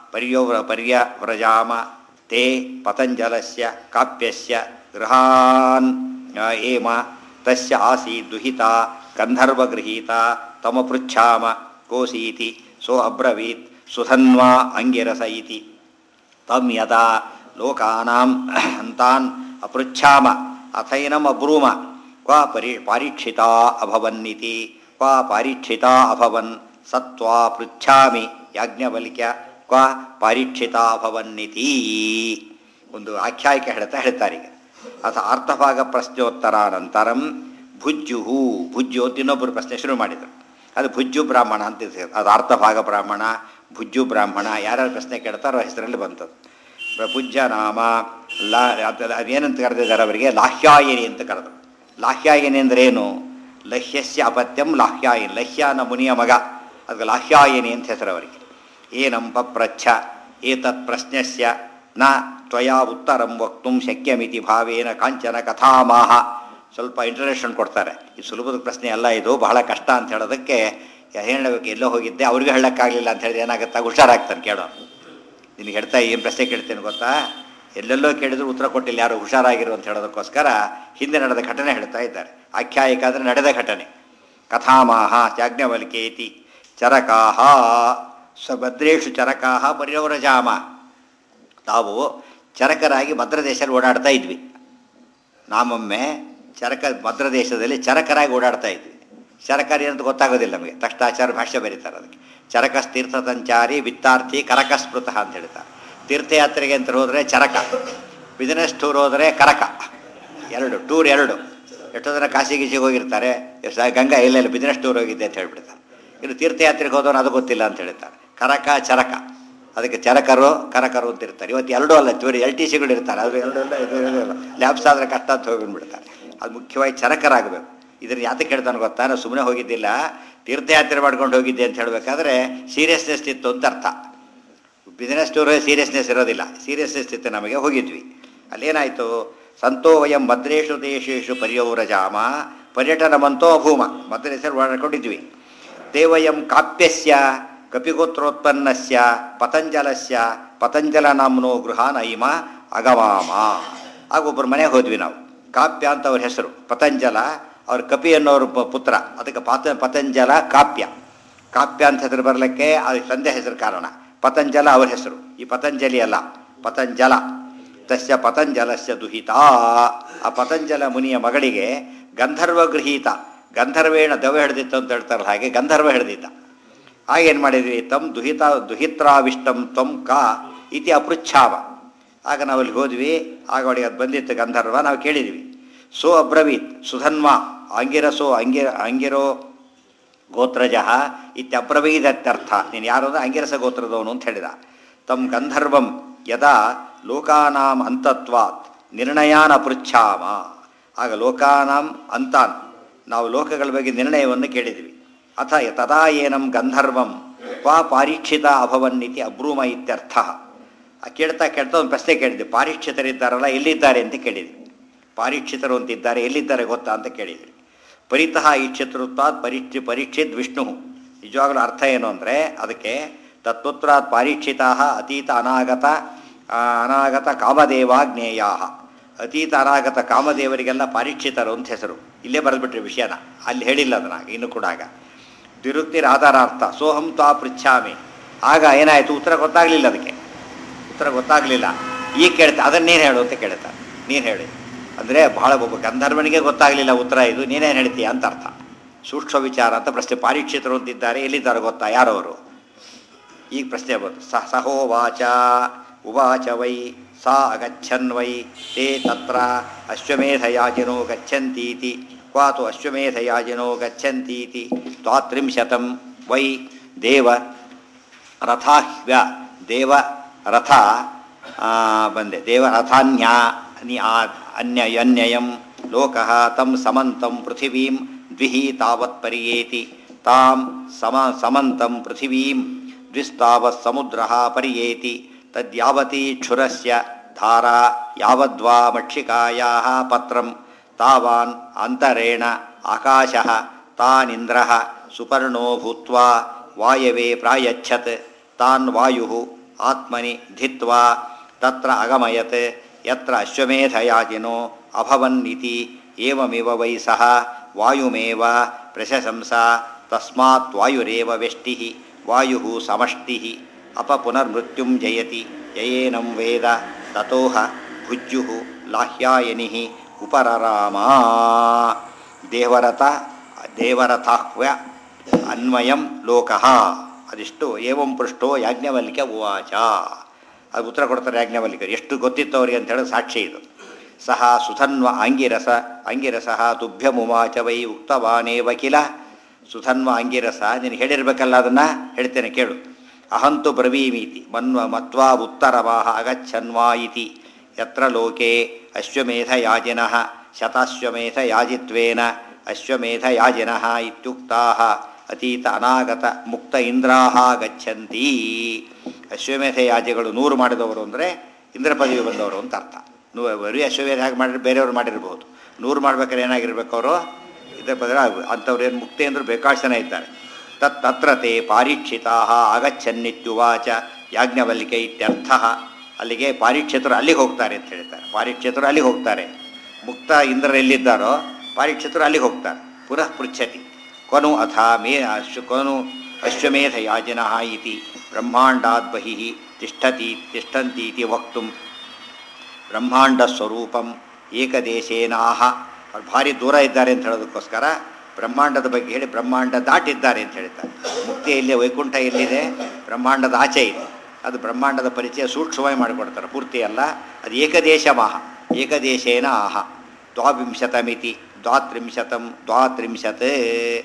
Speaker 1: ಪರ್ಯವ್ರಜಾಮ ತೇ ಪತಂಜಲಸ್ಯ ಕಾಪ್ಯಸ್ಯ ಗೃಹಾನ್ ಏಮ ತಸ್ಯ ಆಸೀತ್ ದುಹಿತಾ ಗಂಧರ್ವಗೃಹೀತಾ ತಮಪೃಚ್ಛಾಮ ಕೋಸೀತಿ ಸೋ ಅಬ್ರವೀತ್ ಸುಧನ್ವಾ ಅಂಗಿರಸ ಇತಿ ತಂ ಯದಾ ಲೋಕಾನಾಂ ಅಂತಾನ್ ಅಪೃಚ್ಛಾಮ ಅಥೈನಂ ಅಬ್ರೂಮ ಕ್ವ ಪಾರೀಕ್ಷಿತಾ ಅಭವನ್ನಿತಿ ಕ್ವ ಪಾರೀಕ್ಷಿತಾ ಅಭವನ್ ಸತ್ವಾ ಪೃಚ್ಛಾಮಿ ಯಾಜ್ಞವಲ್ಕ್ಯ ಕ್ವ ಪಾರೀಕ್ಷಿತಾ ಅಭವನ್ನಿತಿ. ಒಂದು ಆಖ್ಯಾಯಿಕೆ ಹೇಳ್ತಾರೆ ಈಗ. ಅಥ ಅರ್ಥಭಾಗ ಪ್ರಶ್ನೋತ್ತರಾನಂತರಂ ಭುಜ್ಜುಹು ಭುಜ್ಜು ಅಂತ ಇನ್ನೊಬ್ಬರು ಪ್ರಶ್ನೆ ಶುರು ಮಾಡಿದರು. ಅದು ಭುಜ್ಜು ಬ್ರಾಹ್ಮಣ ಅಂತ ಅದು ಅರ್ಥಭಾಗ ಬ್ರಾಹ್ಮಣ ಭುಜ್ಜು ಬ್ರಾಹ್ಮಣ ಯಾರ್ಯಾರು ಪ್ರಶ್ನೆ ಕೇಳ್ತಾರೋ ಹೆಸರಲ್ಲಿ ಬಂತದ್ದು. ಭುಜ್ಜ ನಾಮ ಅದೇನಂತ ಕರೆದಿದ್ದಾರೆ ಅವರಿಗೆ ಲಾಹ್ಯಾಯಿನಿ ಅಂತ ಕರೆದರು. ಲಾಹ್ಯಾಯಿನಿ ಅಂದರೆ ಏನು? ಲಹ್ಯಸ್ಯ ಅಪತ್ಯಂ ಲಾಹ್ಯಾಯಿನಿ, ಲಹ್ಯಾನ ಮುನಿಯ ಮಗ, ಅದಕ್ಕೆ ಲಾಹ್ಯಾಯಿನಿ ಅಂತ ಹೆಸರು ಅವರಿಗೆ. ಏನಂ ಪಪ್ರಚ್ಛ ಏತತ್ ಪ್ರಶ್ನಸ್ಯ ನ ತ್ವಯಾ ಉತ್ತರಂ ವಕ್ತುಂ ಶಕ್ಯಮಿತಿ ಭಾವೇನ ಕಾಂಚನ ಕಥಾಮಾಹ. ಸ್ವಲ್ಪ ಇಂಟ್ರಡಕ್ಷನ್ ಕೊಡ್ತಾರೆ. ಇದು ಸುಲಭದ ಪ್ರಶ್ನೆ ಅಲ್ಲ, ಇದು ಬಹಳ ಕಷ್ಟ ಅಂತ ಹೇಳೋದಕ್ಕೆ ಹೇಳಬೇಕು. ಎಲ್ಲೋ ಹೋಗಿದ್ದೆ ಅವ್ರಿಗೆ ಹೇಳೋಕ್ಕಾಗಲಿಲ್ಲ ಅಂತ ಹೇಳಿದ್ರೆ ಏನಾಗುತ್ತೆ, ಹುಷಾರಾಗ್ತಾನೆ ಕೇಳೋ. ನಿನಗೆ ಹೇಳ್ತಾ ಏನು ಪ್ರಶ್ನೆ ಕೇಳ್ತೇನೆ ಗೊತ್ತಾ, ಎಲ್ಲೆಲ್ಲೋ ಕೇಳಿದ್ರು ಉತ್ತರ ಕೊಟ್ಟಿಲ್ಲ ಯಾರು, ಹುಷಾರಾಗಿರು ಅಂತ ಹೇಳೋದಕ್ಕೋಸ್ಕರ ಹಿಂದೆ ನಡೆದ ಘಟನೆ ಹೇಳ್ತಾ ಇದ್ದಾರೆ. ಆಖ್ಯಾಯಿಕ ಅಂದರೆ ನಡೆದ ಘಟನೆ. ಕಥಾಮಾಹ ಯಾಜ್ಞವಲ್ಕೇತಿ ಚರಕಾಹ ಭದ್ರೇಷು ಚರಕಾಹ ಪರ್ಯವ್ರಜಾಮ. ತಾವು ಚರಕರಾಗಿ ಭದ್ರದೇಶದಲ್ಲಿ ಓಡಾಡ್ತಾ ಇದ್ವಿ. ನಾಮೊಮ್ಮೆ ಭದ್ರದೇಶದಲ್ಲಿ ಚರಕರಾಗಿ ಓಡಾಡ್ತಾ ಇದ್ವಿ. ಚರಕರಿ ಅಂತ ಗೊತ್ತಾಗೋದಿಲ್ಲ ನಮಗೆ, ತಕ್ಷಾಚಾರ ಭಾಷೆ ಬರೀತಾರೆ ಅದಕ್ಕೆ. ಚರಕಸ್ ತೀರ್ಥಸಂಚಾರಿ ವಿತ್ತಾರ್ಥಿ ಕರಕಸ್ಮೃತಃ ಅಂತ ಹೇಳ್ತಾರೆ. ತೀರ್ಥಯಾತ್ರೆಗೆ ಅಂತ ಹೋದರೆ ಚರಕ, ಬಿಸ್ನೆಸ್ ಟೂರ್ ಹೋದರೆ ಕರಕ. ಟೂರ್ ಎರಡು. ಎಷ್ಟೋ ಜನ ಕಾಶಿ ಗೀಸಿಗೆ ಹೋಗಿರ್ತಾರೆ, ಗಂಗಾ ಇಲ್ಲ ಬಿಸ್ನೆಸ್ ಟೂರ್ ಹೋಗಿದ್ದೆ ಅಂತ ಹೇಳ್ಬಿಡ್ತಾರೆ. ಇನ್ನು ತೀರ್ಥಯಾತ್ರೆಗೆ ಹೋದವನು ಅದು ಗೊತ್ತಿಲ್ಲ ಅಂತ ಹೇಳ್ತಾರೆ. ಕರಕ ಚರಕ, ಅದಕ್ಕೆ ಚರಕರು ಕರಕರು ಅಂತ ಇರ್ತಾರೆ. ಇವತ್ತು ಎರಡೂ ಅಲ್ಲ, LTCಗಳು ಇರ್ತಾರೆ, ಅದು ಎರಡೂ ಇಲ್ಲ, ಇದು ಲ್ಯಾಬ್ಸ್ ಆದರೆ ಕಷ್ಟ ಅಂತ ಹೋಗಿಬಿಡ್ತಾರೆ. ಅದು ಮುಖ್ಯವಾಗಿ ಚರಕರಾಗಬೇಕು. ಇದನ್ನು ಯಾತಕ್ಕೆ ಹೇಳ್ತಾನೆ ಗೊತ್ತಾ, ನಾವು ಸುಮ್ಮನೆ ಹೋಗಿದ್ದಿಲ್ಲ, ತೀರ್ಥಯಾತ್ರೆ ಮಾಡ್ಕೊಂಡು ಹೋಗಿದ್ದೆ ಅಂತ ಹೇಳಬೇಕಾದ್ರೆ ಸೀರಿಯಸ್ನೆಸ್ ಇತ್ತು ಅಂತ ಅರ್ಥ. ಬಿಸ್ನೆಸ್ ಟೂರ್ ಸೀರಿಯಸ್ನೆಸ್ ಇರೋದಿಲ್ಲ, ಸೀರಿಯಸ್ನೆಸ್ ಇತ್ತು ನಮಗೆ, ಹೋಗಿದ್ವಿ. ಅಲ್ಲೇನಾಯಿತು, ಸಂತೋ ವಯಂ ಭದ್ರೇಷು ದೇಶೇಶು ಪರ್ಯವ್ರಜಾಮ ಪರ್ಯಟನಮಂತೋ ಅಭೂಮ. ಭದ್ರೇಶ್ವರ ಓಡಾಡ್ಕೊಂಡಿದ್ವಿ. ದೇವಯಂ ಕಾಪ್ಯಸ್ಯ ಕಪಿಗೋತ್ರೋತ್ಪನ್ನಸ್ಯ ಪತಂಜಲಸ್ಯ ಪತಂಜಲ ನಾಮ್ನೋ ಗೃಹಾನೈಮ ಅಗಮಾಮ. ಆಗ ಒಬ್ಬರು ಮನೆಗೆ ಹೋದ್ವಿ ನಾವು. ಕಾಪ್ಯ ಅಂತ ಅವ್ರ ಹೆಸರು, ಪತಂಜಲ ಅವ್ರ ಕಪಿ ಅನ್ನೋರ ಪುತ್ರ, ಅದಕ್ಕೆ ಪತಂಜಲ ಕಾಪ್ಯ. ಕಾಪ್ಯ ಅಂತ ಹೆಸರು ಬರಲಿಕ್ಕೆ ಅದು ತಂದೆ ಹೆಸರು ಕಾರಣ. ಪತಂಜಲ ಅವ್ರ ಹೆಸರು, ಈ ಪತಂಜಲಿ ಅಲ್ಲ, ಪತಂಜಲ. ತಸ್ಯ ಪತಂಜಲಸ್ಯ ದುಹಿತಾ. ಆ ಪತಂಜಲ ಮುನಿಯ ಮಗಳಿಗೆ ಗಂಧರ್ವ ಗೃಹೀತ, ಗಂಧರ್ವೇಣ ದವ ಹಿಡ್ದಿತ್ತು ಅಂತ ಹೇಳ್ತಾರಲ್ಲ, ಹಾಗೆ ಗಂಧರ್ವ ಹಿಡ್ದಿದ್ದ. ಆಗೇನು ಮಾಡಿದ್ವಿ, ತಮ್ ದುಹಿತ್ರಾವಿಷ್ಟಂ ತ್ವಂ ಕಾ ಇತಿ ಅಪೃಚ್ಛಾವ. ಆಗ ನಾವಲ್ಲಿ ಹೋದ್ವಿ. ಆಗ ಅವಳಿಗೆ ಅದು ಬಂದಿತ್ತು ಗಂಧರ್ವ. ನಾವು ಕೇಳಿದ್ವಿ. ಸೋ ಅಬ್ರವೀತ್ ಸುಧನ್ವಾ ಅಂಗಿರಸೋ ಅಂಗಿರೋ ಗೋತ್ರಜಃ ಇತ್ಯಬ್ರವೀದತ್ಯರ್ಥ. ನೀನು ಯಾರು ಅಂದರೆ ಅಂಗಿರಸ ಗೋತ್ರದವನು ಅಂತ ಹೇಳಿದ. ತಮ್ ಗಂಧರ್ವಂ ಯದಾ ಲೋಕಾನಾಂ ಅಂತತ್ವಾತ್ ನಿರ್ಣಯಾನ್ ಅಪೃಚ್ಛಾಮ. ಆಗ ಲೋಕಾನಾಂ ಅಂತಾನ್, ನಾವು ಲೋಕಗಳ ಬಗ್ಗೆ ನಿರ್ಣಯವನ್ನು ಕೇಳಿದ್ವಿ. ಅಥ ತದಾ ಏನಂ ಗಂಧರ್ವಂ ಕ್ವಾ ಪಾರೀಕ್ಷಿತ ಅಭವನ್ನಿತಿ ಅಬ್ರೂಮ ಇತ್ಯರ್ಥ. ಕೇಳ್ತಾ ಒಂದು ಪ್ರಶ್ನೆ ಕೇಳಿದ್ವಿ. ಪಾರೀಕ್ಷಿತರಿದ್ದಾರಲ್ಲ, ಎಲ್ಲಿದ್ದಾರೆ ಅಂತ ಕೇಳಿದ್ವಿ. ಪಾರೀಕ್ಷಿತರು ಅಂತಿದ್ದಾರೆ, ಎಲ್ಲಿದ್ದಾರೆ ಗೊತ್ತಾ ಅಂತ ಕೇಳಿದ್ವಿ. ಪರಿತಃ ಈಕ್ಷಿತೃತ್ವಾತ್ ಪರೀಕ್ಷಿತ್ ವಿಷ್ಣು. ನಿಜವಾಗಲೂ ಅರ್ಥ ಏನು ಅಂದರೆ ಅದಕ್ಕೆ ತತ್ಪುತ್ರಾತ್ ಪಾರೀಕ್ಷಿತಾ ಅತೀತ ಅನಾಗತ ಕಾಮದೇವ ಜ್ಞೇಯಾ. ಅತೀತ ಅನಾಗತ ಕಾಮದೇವರಿಗೆಲ್ಲ ಪಾರೀಕ್ಷಿತರು ಅಂತ ಹೆಸರು. ಇಲ್ಲೇ ಬರೆದ್ಬಿಟ್ರಿ ವಿಷಯನ, ಅಲ್ಲಿ ಹೇಳಿಲ್ಲ ಅದನ್ನ ಇನ್ನು ಕೂಡ. ಆಗ ದ್ವಿರುಕ್ತಿರ ಆಧಾರಾರ್ಥ ಸೋಹಂ ತ್ವಾ ಪೃಚ್ಛಾಮಿ. ಆಗ ಏನಾಯಿತು, ಉತ್ತರ ಗೊತ್ತಾಗಲಿಲ್ಲ, ಅದಕ್ಕೆ ಉತ್ತರ ಗೊತ್ತಾಗಲಿಲ್ಲ. ಈಗ ಕೇಳ್ತಾ ಅದನ್ನೇನು ಹೇಳು ಅಂತ ಕೇಳ್ತಾರೆ. ನೀನು ಹೇಳಿ ಅಂದರೆ ಬಹಳ ಒಬ್ಬ ಗಂಧರ್ವನಿಗೆ ಗೊತ್ತಾಗಲಿಲ್ಲ ಉತ್ತರ, ಇದು ನೀನೇನು ಹೇಳ್ತೀಯ ಅಂತ ಅರ್ಥ. ಸೂಕ್ಷ್ಮ ವಿಚಾರ ಅಂತ ಪ್ರಶ್ನೆ. ಪಾರೀಕ್ಷಿತರು ಅಂತಿದ್ದಾರೆ, ಎಲ್ಲಿದ್ದಾರೆ ಗೊತ್ತಾ, ಯಾರವರು? ಈಗ ಪ್ರಶ್ನೆ ಬಂತು. ಸಹೋವಾಚ ಉವಾಚ ವೈ ಸಾ ಅಗಚ್ಚನ್ ವೈ ತೇ ತತ್ರ ಅಶ್ವಮೇಧಯಾಜಿನೋ ಗಚ್ಚಂತೀತಿ ಕ್ವಾತು ಅಶ್ವಮೇಧಯಾಜಿನೋ ಗಚ್ಚಂತೀತಿ ತ್ವಾತ್ರಿಂಶತಂ ವೈ ದೇವ ರಥಾಹ್ಯ ದೇವರಥ ಬಂದೆ ದೇವರಥಾನ್ಯಾ ಅನ್ಯಯಂ ಲೋಕಃ ತಂ ಸಮಂತಂ ಪೃಥಿವೀಂ ದ್ವಿಹಿ ತಾವತ್ ಪರಿಯೇತಿ ತಾಂ ಸಮಂತಂ ಪೃಥಿವೀಂ ದ್ವಿಸ್ತಾವತ್ ಸಮುದ್ರಃ ಪರಿಯೇತಿ ತದ್ಯಾವತಿ ಕ್ಷುರಸ್ಯ ಧಾರಾ ಯಾವದ್ವಾ ಮಕ್ಷಿಕಾಯಾಃ ಪತ್ರಂ ತಾವಾನ್ ಅಂತರೇಣ ಆಕಾಶಃ ತಾನಿಂದ್ರಃ ಸುಪರ್ಣೋ ಭೂತ್ವಾ ವಾಯವೇ ಪ್ರಾಯಚ್ಛತ್ ತಾನ್ ವಾಯುಃ ಆತ್ಮನಿ ಧಿತ್ವಾ ತತ್ರ ಅಗಮಯತ್ ಯತ್ರ ಅಶ್ವಮೇಧಯಾಜಿನೋ ಅಭವನ್ನಿತಿ ಏವಮಿವ ವೈ ಸಹ ವಾಯುಮೇವ ಪ್ರಶಂಸ ತಸ್ಮಾತ್ ವಾಯುರೇವ ವ್ಯಷ್ಟಿಃ ವಾಯುಃ ಸಮಷ್ಟಿಃ ಅಪಪುನರ್ಮೃತ್ಯುಂ ಜಯತಿ ಯಯೇನಂ ವೇದ ತತೋಹ ಭುಜ್ಯುಃ ಲಾಹ್ಯಾಯನಿಃ ಉಪರರಾಮ ದೇವರಥಾಹ್ವ್ಯ ಅನ್ವಯಂ ಲೋಕಃ. ಅದಿಷ್ಟು ಏವಂ ಪೃಷ್ಟೋ ಯಾಜ್ಞವಲ್ಕ್ಯ ಉವಾಚ. ಅದು ಉತ್ತರ ಕೊಡ್ತಾರೆ ಯಾಜ್ಞವಲ್ಕ್ಯರು. ಎಷ್ಟು ಗೊತ್ತಿತ್ತು ಅವರಿಗೆ ಅಂತ ಹೇಳೋದು ಸಾಕ್ಷಿ ಇದು. ಸಹ ಸುಧನ್ವ ಅಂಗಿರಸಃ ತುಭ್ಯಮುವಾಚ ವೈ ಉಕ್ತವಾನೇವ ಕಿಲ. ಸುಧನ್ವ ಅಂಗಿರಸ ನೀನು ಹೇಳಿರ್ಬೇಕಲ್ಲ, ಅದನ್ನು ಹೇಳ್ತೇನೆ ಕೇಳು. ಅಹಂತು ಬ್ರವೀಮೀತಿ ಮತ್ವಾ ಉತ್ತರವಾಹ ಅಗಚ್ಛನ್ವಾ ಇತಿ ಯತ್ರ ಲೋಕೆ ಅಶ್ವಮೇಧಯಾಜಿನಃ ಶತಾಶ್ವಮೇಧಯಾಜಿತ್ವೇನ ಅಶ್ವಮೇಧಯಾಜಿನಃ ಇತ್ಯುಕ್ತಾಃ ಅತೀತ ಅನಾಗತ ಮುಕ್ತ ಇಂದ್ರಾಃ ಗಚ್ಚಂತಿ. ಅಶ್ವಮೇಧಯಾಜಿಗಳು 100 ಮಾಡಿದವರು ಅಂದರೆ ಇಂದ್ರ ಪದವಿ ಬಂದವರು ಅಂತ ಅರ್ಥ. ಬರೀ ಅಶ್ವಮೇಧ ಹೇಗೆ ಮಾಡಿದ್ರೆ ಬೇರೆಯವರು ಮಾಡಿರ್ಬೋದು, 100 ಮಾಡ್ಬೇಕಾದ್ರೆ ಏನಾಗಿರ್ಬೇಕು ಅವರು? ಇಂದ್ರ ಪದವಿ. ಅಂಥವ್ರು ಏನು ಮುಕ್ತಿ ಅಂದರೂ ಬೇಕಾಷ್ಟು ಜನ ಇದ್ದಾರೆ. ತತ್ರತೆ ಪಾರೀಕ್ಷಿತಾಃ ಆಗಚ್ಚನ್ನಿತ್ಯುವಾಚ ಯಾಜ್ಞವಲ್ಕ್ಯ ಇತ್ಯರ್ಥ. ಅಲ್ಲಿಗೆ ಪಾರೀಕ್ಷಿತರು ಅಲ್ಲಿಗೆ ಹೋಗ್ತಾರೆ ಅಂತ ಹೇಳ್ತಾರೆ. ಪಾರೀಕ್ಷಿತರು ಅಲ್ಲಿಗೆ ಹೋಗ್ತಾರೆ. ಮುಕ್ತ ಇಂದ್ರರು ಎಲ್ಲಿದ್ದಾರೋ ಪಾರೀಕ್ಷಿತರು ಅಲ್ಲಿಗೆ ಹೋಗ್ತಾರೆ. ಪುನಃ ಪೃಚ್ಛತಿ ಕೊನು ಅಥ ಮೇ ಕೊನು ಅಶ್ವಮೇಧಯಾಜಿನಃ ಇತಿ ಬ್ರಹ್ಮಾಂಡಾದ್ ಬಹಿಃ ತಿಷ್ಠಂತೀತಿ ವಕ್ತುಂ ಬ್ರಹ್ಮಾಂಡಸ್ವರೂಪಂ ಏಕದೇಶೇನಾಹ. ಅವ್ರು ಭಾರಿ ದೂರ ಇದ್ದಾರೆ ಅಂತ ಹೇಳೋದಕ್ಕೋಸ್ಕರ ಬ್ರಹ್ಮಾಂಡದ ಬಗ್ಗೆ ಹೇಳಿ ಬ್ರಹ್ಮಾಂಡ ದಾಟಿದ್ದಾರೆ ಅಂತ ಹೇಳ್ತಾರೆ. ಮುಕ್ತಿಯಲ್ಲಿ ವೈಕುಂಠ ಎಲ್ಲಿದೆ? ಬ್ರಹ್ಮಾಂಡದ ಆಚೆ ಇದೆ. ಅದು ಬ್ರಹ್ಮಾಂಡದ ಪರಿಚಯ ಸೂಕ್ಷ್ಮವಾಗಿ ಮಾಡಿಕೊಡ್ತಾರೆ, ಪೂರ್ತಿ ಅಲ್ಲ. ಅದು ಏಕದೇಶಮಾಹ, ಏಕದೇಶೇನ ಆಹ. ದ್ವಾವಿಂಶತಮಿತಿ ದ್ವಾತ್ರಿಂಶತ್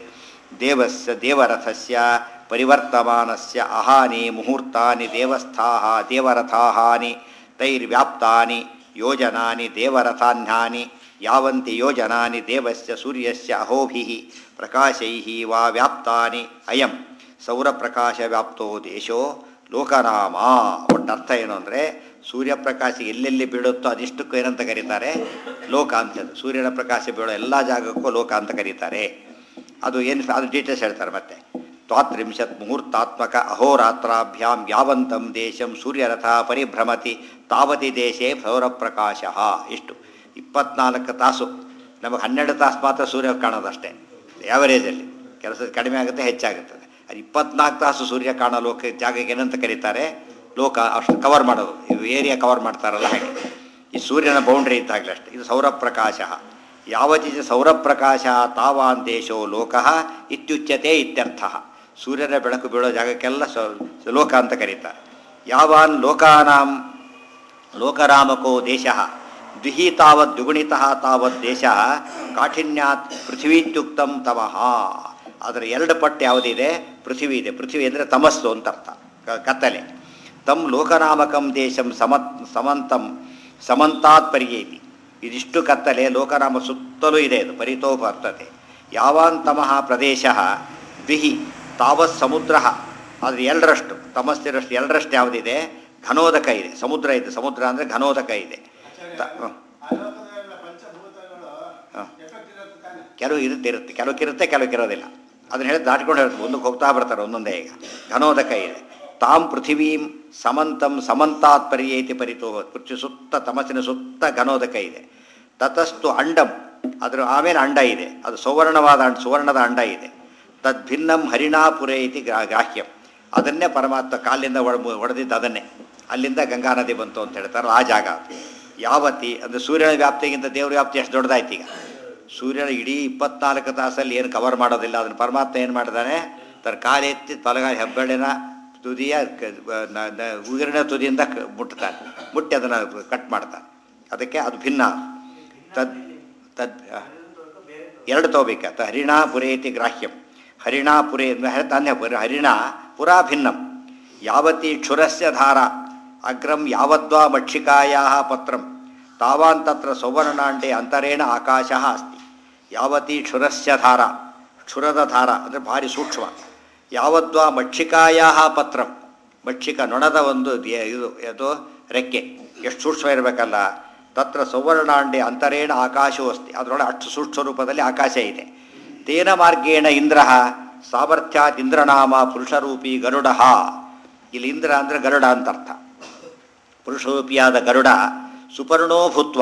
Speaker 1: ದೇವರಥಸ್ಯ ಪರಿವರ್ತಮಾನಸ್ಯ ಅಹಾನಿ ಮುಹೂರ್ತಾನಿ ದೇವರಥಾಹಾನಿ ತೈರ್ವ್ಯಾಪ್ತಾನಿ ಯೋಜನಾನಿ ದೇವರಥಾನ್ಯಾನಿ ಯಾವಂತಿ ಯೋಜನಾನಿ ದೇವಸ್ಯ ಸೂರ್ಯಸ್ಯ ಅಹೋಭಿಃ ಪ್ರಕಾಶೈಃ ವಾ ವ್ಯಾಪ್ತಾನಿ ಅಯಂ ಸೌರಪ್ರಕಾಶ ವ್ಯಾಪ್ತೋ ದೇಶೋ ಲೋಕನಾಮ. ಒಟ್ಟರ್ಥ ಏನು ಅಂದರೆ ಸೂರ್ಯಪ್ರಕಾಶ ಎಲ್ಲೆಲ್ಲಿ ಬೀಳುತ್ತೋ ಅದಿಷ್ಟಕ್ಕೂ ಏನಂತ ಕರೀತಾರೆ? ಲೋಕ ಅಂತದ್ದು. ಸೂರ್ಯನ ಪ್ರಕಾಶ ಬೀಳೋ ಎಲ್ಲ ಜಾಗಕ್ಕೂ ಲೋಕ ಅಂತ ಕರೀತಾರೆ. ಅದು ಏನು, ಅದು ಡೀಟೇಲ್ಸ್ ಹೇಳ್ತಾರೆ ಮತ್ತೆ. ದ್ವಾತ್ರಿಂಶತ್ ಮುಹೂರ್ತಾತ್ಮಕ ಅಹೋರಾತ್ರಾಭ್ಯಾಂ ಯಾವಂತಂ ದೇಶಂ ಸೂರ್ಯರಥ ಪರಿಭ್ರಮತಿ ತಾವತಿ ದೇಶೇ ಸೌರಪ್ರಕಾಶ. ಇಷ್ಟು 24 ತಾಸು. ನಮಗೆ 12 ತಾಸು ಮಾತ್ರ ಸೂರ್ಯ ಕಾಣೋದಷ್ಟೇ ಆ್ಯಾವರೇಜಲ್ಲಿ. ಕೆಲಸದ ಕಡಿಮೆ ಆಗುತ್ತೆ, ಹೆಚ್ಚಾಗುತ್ತದೆ. ಅದು 24 ತಾಸು ಸೂರ್ಯ ಕಾಣೋ ಲೋಕ ಜಾಗಕ್ಕೆ ಏನಂತ ಕರೀತಾರೆ? ಲೋಕ. ಅಷ್ಟು ಕವರ್ ಮಾಡೋದು, ಇದು ಏರಿಯಾ ಕವರ್ ಮಾಡ್ತಾರಲ್ಲ ಹಾಗೆ. ಈ ಸೂರ್ಯನ ಬೌಂಡ್ರಿ ಇದ್ದಾಗಲೇ ಅಷ್ಟೇ. ಇದು ಸೌರಪ್ರಕಾಶ. ಯಾವತಿ ಸೌರಪ್ರಕಾಶ ತಾವಾನ್ ದೇಶೋ ಲೋಕಃ ಇತ್ಯುಚ್ಯತೆ ಇತ್ಯರ್ಥ. ಸೂರ್ಯನ ಬೆಳಕು ಬೀಳೋ ಜಾಗಕ್ಕೆಲ್ಲ ಲೋಕ ಅಂತ ಕರೀತಾರೆ. ಯಾವಾನ್ ಲೋಕರಾಮಕೋ ದೇಶಃ ದ್ವಿಹಿ ತಾವತ್ ದ್ವಿಗುಣಿತಃ ತಾವತ್ ದೇಶಃ ಕಾಠಿನ್ಯಾತ್ ಪೃಥ್ವೀತ್ಯುಕ್ತಂ ತಮಃ. ಅದರ 2 ಪಟ್ಟು ಯಾವುದಿದೆ? ಪೃಥ್ವಿ ಇದೆ. ಪೃಥ್ವಿ ಅಂದರೆ ತಮಸ್ಸು ಅಂತ ಅರ್ಥ, ಕತ್ತಲೆ. ತಮ್ ಲೋಕನಾಮಕಂ ದೇಶಂ ಸಮಂತಾತ್ ಪರ್ಯೇತಿ. ಇದಿಷ್ಟು ಕತ್ತಲೆ ಲೋಕನಾಮ ಸುತ್ತಲೂ ಇದೆ. ಇದು ಪರಿತೋ ವರ್ತತೆ. ಯಾವಾನ್ ತಮಃ ಪ್ರದೇಶ ದ್ವಿಹಿ ತಾವತ್ ಸಮುದ್ರ. ಆದರೆ 2ರಷ್ಟು ತಮಸ್ಸಿರಷ್ಟು 2ರಷ್ಟು ಯಾವುದಿದೆ? ಘನೋದಕ ಇದೆ, ಸಮುದ್ರ ಇದೆ. ಸಮುದ್ರ ಅಂದರೆ ಘನೋದಕ ಇದೆ. ಕೆಲವು ಇರುತ್ತೆ, ಕೆಲವಕ್ಕಿರುತ್ತೆ, ಕೆಲವಕ್ಕಿರೋದಿಲ್ಲ. ಅದನ್ನ ಹೇಳಿ ದಾಟ್ಕೊಂಡು ಹೇಳ್ತಾರೆ, ಮುಂದಕ್ಕೆ ಹೋಗ್ತಾ ಬರ್ತಾರೆ ಒಂದೊಂದೇ. ಈಗ ಘನೋದಕ ಇದೆ. ತಾಂ ಪೃಥಿವೀಂ ಸಮಂತಾತ್ ಪರ್ಯೇತಿ ಪರಿತೋ. ಪೃಥ್ವಿ ಸುತ್ತ, ತಮಸ್ಸಿನ ಸುತ್ತ ಘನೋದಕ ಇದೆ. ತತಸ್ತು ಅಂಡಂ, ಅದರ ಆಮೇಲೆ ಅಂಡ ಇದೆ. ಅದು ಸುವರ್ಣದ ಅಂಡ ಇದೆ. ತದ್ಭಿನ್ನಂ ಹರಿಣಾಪುರೇ ಇತಿ ಗ್ರಾಹ್ಯಂ. ಅದನ್ನೇ ಪರಮಾತ್ಮ ಕಾಲಿಂದ ಹೊಡೆದಿದ್ದು ಅದನ್ನೇ. ಅಲ್ಲಿಂದ ಗಂಗಾ ನದಿ ಬಂತು ಅಂತ ಹೇಳ್ತಾರೆ. ಆ ಜಾಗ ಯಾವತಿ ಅಂದರೆ ಸೂರ್ಯನ ವ್ಯಾಪ್ತಿಗಿಂತ ದೇವ್ರ ವ್ಯಾಪ್ತಿ ಎಷ್ಟು ದೊಡ್ಡದಾಯ್ತು. ಈಗ ಸೂರ್ಯನ ಇಡೀ 24 ತಾಸಲ್ಲಿ ಏನು ಕವರ್ ಮಾಡೋದಿಲ್ಲ. ಅದನ್ನು ಪರಮಾತ್ಮ ಏನು ಮಾಡಿದಾನೆ? ತನ್ನ ಕಾಲೆತ್ತಿ ತಲೆಗಾಲಿ ಹೆಬ್ಬೆಳ್ಳಿನ ತುದಿಯ ಉಗಿರಿನ ತುದಿಯಿಂದ ಮುಟ್ತಾನೆ. ಮುಟ್ಟಿ ಅದನ್ನು ಕಟ್ ಮಾಡ್ತಾನೆ. ಅದಕ್ಕೆ ಅದು ಭಿನ್ನ. ತದ್ 2 ತಗೋಬೇಕಂತ. ಹರಿಣಾಪುರೇತಿ ಗ್ರಾಹ್ಯಂ. ಹರಿಣಾಪುರೇ ತಾನ್ಯ ಹರಿಣ ಪುರಾ ಭಿನ್ನಂ. ಯಾವತಿ ಕ್ಷುರಸ್ಯ ಧಾರ ಅಗ್ರಂ ಯಾವದ್ವಾ ಮಕ್ಷಿಕಾಯಾ ಪತ್ರಂ ತಾವಾನ್ ತತ್ರ ಸೌವರ್ಣಾಂಡೆ ಅಂತರೇಣ ಆಕಾಶ ಅಸ್ತಿ. ಯಾವತಿ ಕ್ಷುರಸ್ಯ ಧಾರ, ಕ್ಷುರದ ಧಾರ ಅಂದರೆ ಭಾರಿ ಸೂಕ್ಷ್ಮ. ಯಾವದ್ವಾ ಮಕ್ಷಿಕಾಯಾ ಪತ್ರಂ, ಮಕ್ಷಿಕ ನೊಣದ ಒಂದು ಇದು ಅದು ರೆಕ್ಕೆ ಎಷ್ಟು ಸೂಕ್ಷ್ಮ ಇರಬೇಕಲ್ಲ. ತತ್ರ ಸೌವರ್ಣಾಂಡೆ ಅಂತರೇಣ ಆಕಾಶವೂ ಅಸ್ತಿ, ಅದರೊಳಗೆ ಅಷ್ಟು ಸೂಕ್ಷ್ಮ ರೂಪದಲ್ಲಿ ಆಕಾಶ ಇದೆ. ತೇನ ಮಾರ್ಗೇಣ ಇಂದ್ರ ಸಾಮರ್ಥ್ಯಾತ್ ಇಂದ್ರನಾಮ ಪುರುಷರೂಪಿ ಗರುಡ. ಇಲ್ಲಿ ಇಂದ್ರ ಅಂದರೆ ಗರುಡ ಅಂತ ಅರ್ಥ. ಪುರುಷರೂಪಿಯಾದ ಗರುಡ ಸುಪರ್ಣೋ ಭೂತ್ವ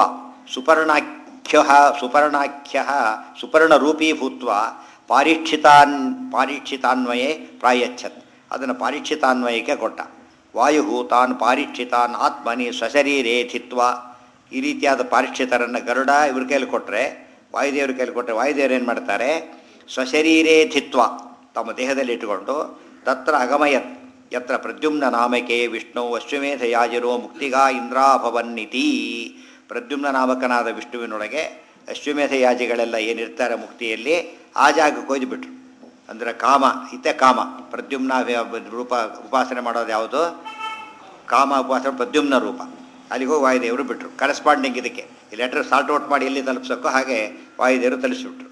Speaker 1: ಸುಪರ್ಣಾಖ್ಯ ಸುಪರ್ಣರೂಪೀ ಭೂತ್ವ ಪಾರೀಕ್ಷಿತಾನ್ವಯೇ ಪ್ರಾಯಚ್ಛತ್, ಅದನ್ನು ಪಾರೀಕ್ಷಿತಾನ್ವಯಕ್ಕೆ ಕೊಟ್ಟ. ವಾಯು ತಾನ್ ಪಾರೀಕ್ಷಿತಾನ್ ಆತ್ಮನಿ ಸ್ವಶರೀರೇ ಧಿತ್ವ. ಈ ರೀತಿಯಾದ ಪಾರೀಕ್ಷಿತರನ್ನು ಗರುಡ ಇವ್ರ ಕೈಲಿ ಕೊಟ್ಟರೆ, ವಾಯುದೇವ್ರ ಕೈಲಿ ಕೊಟ್ಟರೆ ವಾಯುದೇವರು ಏನು ಮಾಡ್ತಾರೆ, ಸ್ವಶರೀರೇ ಧಿತ್ವ ತಮ್ಮ ದೇಹದಲ್ಲಿ ಇಟ್ಟುಕೊಂಡು ತತ್ರ ಅಗಮಯತ್ ಯತ್ರ ಪ್ರದ್ಯುಮ್ನ ನಾಮಕೆ ವಿಷ್ಣು ಅಶ್ವಮೇಧ ಯಾಜಿರೋ ಮುಕ್ತಿಗಾ ಇಂದ್ರಾಭವನ್ನಿತಿ. ಪ್ರದ್ಯುಮ್ನ ನಾಮಕನಾದ ವಿಷ್ಣುವಿನೊಳಗೆ ಅಶ್ವಮೇಧ ಯಾಜಿಗಳೆಲ್ಲ ಏನಿರ್ತಾರೆ ಮುಕ್ತಿಯಲ್ಲಿ, ಆ ಜಾಗಕ್ಕೆ ಒಯ್ದುಬಿಟ್ರು. ಅಂದರೆ ಕಾಮ ಕಾಮ ಪ್ರದ್ಯುಮ್ನ ರೂಪ ಉಪಾಸನೆ ಮಾಡೋದು ಯಾವುದು, ಕಾಮ ಉಪಾಸನೆ ಪ್ರದ್ಯುಮ್ನ ರೂಪ. ಅಲ್ಲಿಗೆ ಹೋಗಿ ವಾಯುದೇವರು ಬಿಟ್ಟರು. ಕರೆಸ್ಪಾಂಡಿಂಗ್ ಇದಕ್ಕೆ ಈ ಲೆಟರ್ ಸಾರ್ಟ್ ಔಟ್ ಮಾಡಿ ಎಲ್ಲಿ ತಲುಪಿಸೋಕ್ಕೋ ಹಾಗೆ ವಾಯುದೇವರು ತಲುಪಿಸ್ಬಿಟ್ರು.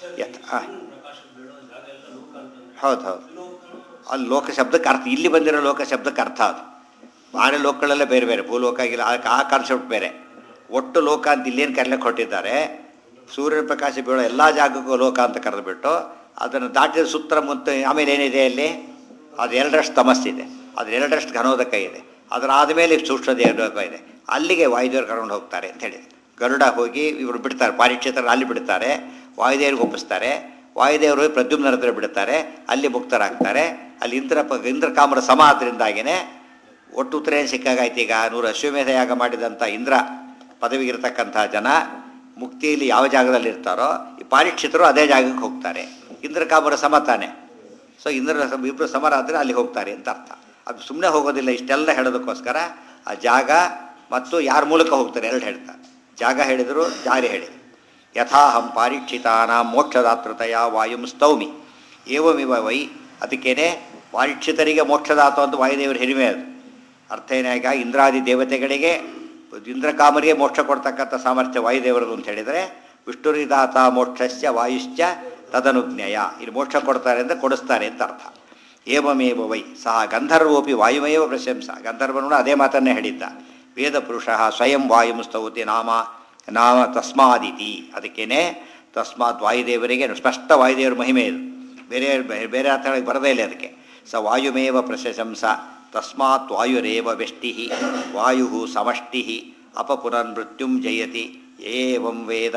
Speaker 1: ಹೌದು ಹೌದು, ಅಲ್ಲಿ ಲೋಕ ಶಬ್ದಕ್ಕೆ ಅರ್ಥ, ಇಲ್ಲಿ ಬಂದಿರೋ ಲೋಕ ಶಬ್ದಕ್ಕೆ ಅರ್ಥ ಅದು. ಬಾಳೆ ಲೋಕಗಳೆಲ್ಲ ಬೇರೆ ಬೇರೆ, ಭೂಲೋಕ ಆಗಿಲ್ಲ, ಆ ಕಾನ್ಸೆಪ್ಟ್ ಬೇರೆ. ಒಟ್ಟು ಲೋಕ ಅಂತ ಇಲ್ಲೇನು ಕರೆಯಕ್ಕೆ ಹೊಟ್ಟಿದ್ದಾರೆ, ಸೂರ್ಯನ ಪ್ರಕಾಶ ಬೀಳೋ ಎಲ್ಲ ಜಾಗಕ್ಕೂ ಲೋಕ ಅಂತ ಕರೆದುಬಿಟ್ಟು ಅದನ್ನು ದಾಟಿದ ಸೂತ್ರ ಮುಂತೆ ಆಮೇಲೆ ಏನಿದೆ ಅಲ್ಲಿ, ಅದು ಎರಡರಷ್ಟು ತಮಸ್ಸಿದೆ, ಅದು ಎರಡರಷ್ಟು ಘನೋದಕ ಇದೆ, ಅದರ ಆದಮೇಲೆ ಸೂಕ್ಷ್ಮ ದೇವಲೋಕ ಇದೆ. ಅಲ್ಲಿಗೆ ವಾಯುದೇವರು ಕರ್ಕೊಂಡು ಹೋಗ್ತಾರೆ ಅಂತ ಹೇಳಿ ಗರುಡ ಹೋಗಿ ಇವರು ಬಿಡ್ತಾರೆ, ಪಾರೀಕ್ಷಿತರು ಅಲ್ಲಿ ಬಿಡ್ತಾರೆ, ವಾಯುದೇವ್ರಿಗೆ ಒಪ್ಪಿಸ್ತಾರೆ. ವಾಯುದೇವರು ಪ್ರದ್ಯುಮ್ನರ ಹತ್ರ ಬಿಡ್ತಾರೆ, ಅಲ್ಲಿ ಮುಕ್ತರಾಗ್ತಾರೆ. ಅಲ್ಲಿ ಇಂದ್ರಕಾಮರ ಸಮ ಆದ್ದರಿಂದಾಗಿಯೇ ಒಟ್ಟು ಉತ್ತರ ಏನು ಸಿಕ್ಕಾಗಾಯ್ತು. ಈಗ 100 ಅಶ್ವಮೇಧ ಯಾಗ ಮಾಡಿದಂಥ ಇಂದ್ರ ಪದವಿಗಿರ್ತಕ್ಕಂಥ ಜನ ಮುಕ್ತಿಯಲ್ಲಿ ಯಾವ ಜಾಗದಲ್ಲಿ ಇರ್ತಾರೋ ಈ ಪಾರೀಕ್ಷಿತರು ಅದೇ ಜಾಗಕ್ಕೆ ಹೋಗ್ತಾರೆ. ಇಂದ್ರಕಾಮರ ಸಮ ತಾನೆ, ಸೊ ಇಬ್ಬರು ಸಮರಾದರೆ ಅಲ್ಲಿ ಹೋಗ್ತಾರೆ ಅಂತ ಅರ್ಥ. ಅದು ಸುಮ್ಮನೆ ಹೋಗೋದಿಲ್ಲ, ಇಷ್ಟೆಲ್ಲ ಹೇಳೋದಕ್ಕೋಸ್ಕರ ಆ ಜಾಗ ಮತ್ತು ಯಾರ ಮೂಲಕ ಹೋಗ್ತಾರೆ ಎರಡು ಹೇಳ್ತಾರೆ. ಜಾಗ ಹೇಳಿದರು, ದಾರಿ ಹೇಳಿದರು. ಯಥಾಹಂ ಪಾರೀಕ್ಷಿತಾನ ಮೋಕ್ಷದಾತೃತೆಯ ವಾಯುಂ ಸ್ತೌಮಿ ಏವಮಿವ ವೈ. ಅದಕ್ಕೇನೆ ಪಾರೀಕ್ಷಿತರಿಗೆ ಮೋಕ್ಷದಾತ ಅಂತ ವಾಯುದೇವರ ಹಿರಿಮೆ ಅದು. ಅರ್ಥ ಏನಾಗ ಇಂದ್ರಾದಿ ದೇವತೆಗಳಿಗೆ ಇಂದ್ರಕಾಮರಿಗೆ ಮೋಕ್ಷ ಕೊಡ್ತಕ್ಕಂಥ ಸಾಮರ್ಥ್ಯ ವಾಯುದೇವರದು ಅಂತ ಹೇಳಿದರೆ, ವಿಷ್ಣುರಿದಾತ ಮೋಕ್ಷಸ್ಯ ವಾಯುಶ್ಚ ತದನುಜ್ಞೆಯ, ಇಲ್ಲಿ ಮೋಕ್ಷ ಕೊಡ್ತಾರೆ ಅಂತ ಕೊಡಿಸ್ತಾರೆ ಅಂತ ಅರ್ಥ. ಏವಮೇವ ವೈ ಸಹ ಗಂಧರ್ವೋಪಿ ವಾಯುಮೇವ ಪ್ರಶಂಸ. ಗಂಧರ್ವನು ಅದೇ ಮಾತನ್ನೇ ಹೇಳಿದ್ದ. ವೇದ ಪುರುಷ ಸ್ವಯಂ ವಾಯುಂ ಸ್ತೌತಿ ನಾಮ ತಸ್ಮಾದಿತಿ. ಅದಕ್ಕೇನೆ ತಸ್ಮಾತ್ ವಾಯುದೇವರಿಗೆ ಸ್ಪಷ್ಟ ವಾಯುದೇವರ ಮಹಿಮೆ ಇದು, ಬೇರೆ ಬೇರೆ ಅರ್ಥಗಳಿಗೆ ಬರದೇ ಇಲ್ಲ ಅದಕ್ಕೆ. ಸ ವಾಯುಮೇವ ಪ್ರಶಂಸ ತಸ್ಮಾತ್ ವಾಯುರೇವ ವ್ಯಷ್ಟಿ ವಾಯು ಸಮಷ್ಟಿ ಅಪಪುನರ್ಮೃತ್ಯುಂ ಜಯತಿ ಏವಂ ವೇದ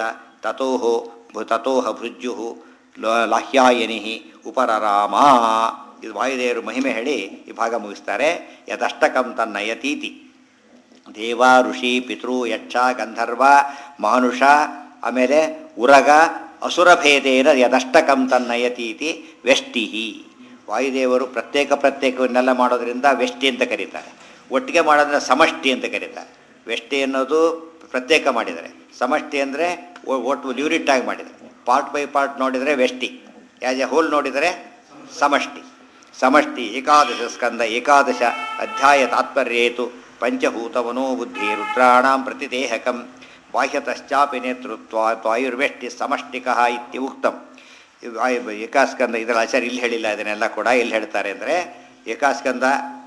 Speaker 1: ತಥೋಹ ಭೃಜ್ಯು ಲಾಹ್ಯಾಯನಿ ಉಪರರಾಮ. ಇದು ವಾಯುದೇವರು ಮಹಿಮೆ ಹೇಳಿ ಈ ಭಾಗ ಮುಗಿಸ್ತಾರೆ. ಯದಷ್ಟಕಂ ತನ್ನಯತೀತಿ ದೇವ ಋಷಿ ಪಿತೃ ಯಕ್ಷ ಗಂಧರ್ವ ಮಾನುಷ ಆಮೇಲೆ ಉರಗ ಅಸುರಭೇದೇನ ಯದಷ್ಟಕಂ ತನ್ನಯತೀತಿ ವ್ಯಷ್ಟಿ. ವಾಯುದೇವರು ಪ್ರತ್ಯೇಕವನ್ನೆಲ್ಲ ಮಾಡೋದ್ರಿಂದ ವ್ಯಷ್ಟಿ ಅಂತ ಕರೀತಾರೆ, ಒಟ್ಟಿಗೆ ಮಾಡೋದ್ರಿಂದ ಸಮಷ್ಟಿ ಅಂತ ಕರೀತಾರೆ. ವ್ಯಷ್ಟಿ ಅನ್ನೋದು ಪ್ರತ್ಯೇಕ ಮಾಡಿದರೆ, ಸಮಷ್ಟಿ ಅಂದರೆ ಒಟ್ಟು ಯೂನಿಟ್ಟಾಗಿ ಮಾಡಿದರೆ. ಪಾರ್ಟ್ ಬೈ ಪಾರ್ಟ್ ನೋಡಿದರೆ ವ್ಯಷ್ಟಿ, ಆ್ಯಸ್ ಎ ಹೋಲ್ ನೋಡಿದರೆ ಸಮಷ್ಟಿ. ಸಮಷ್ಟಿ ಏಕಾದಶ ಸ್ಕಂದ ಏಕಾದಶ ಅಧ್ಯಾಯ ತಾತ್ಪರ್ಯೇತು ಪಂಚಭೂತವನೋ ಬುದ್ಧಿ ರುದ್ರಾಣಾಂ ಪ್ರತಿದೇಹಕಂ ಬಾಹ್ಯತಶ್ಚಾಪಿ ನೇತೃತ್ವ ವಾಯುರ್ವ್ಯಷ್ಟಿ ಸಮಷ್ಟಿಕಃ ಇತ್ಯುಕ್ತಂ. ಏಕಾಸ್ಕಂದ ಇದರ ಆಚಾರ್ಯ ಇಲ್ಲಿ ಹೇಳಿಲ್ಲ, ಇದನ್ನೆಲ್ಲ ಕೂಡ ಎಲ್ಲಿ ಹೇಳ್ತಾರೆ ಅಂದರೆ ಏಕಾಸ್ಕಂದ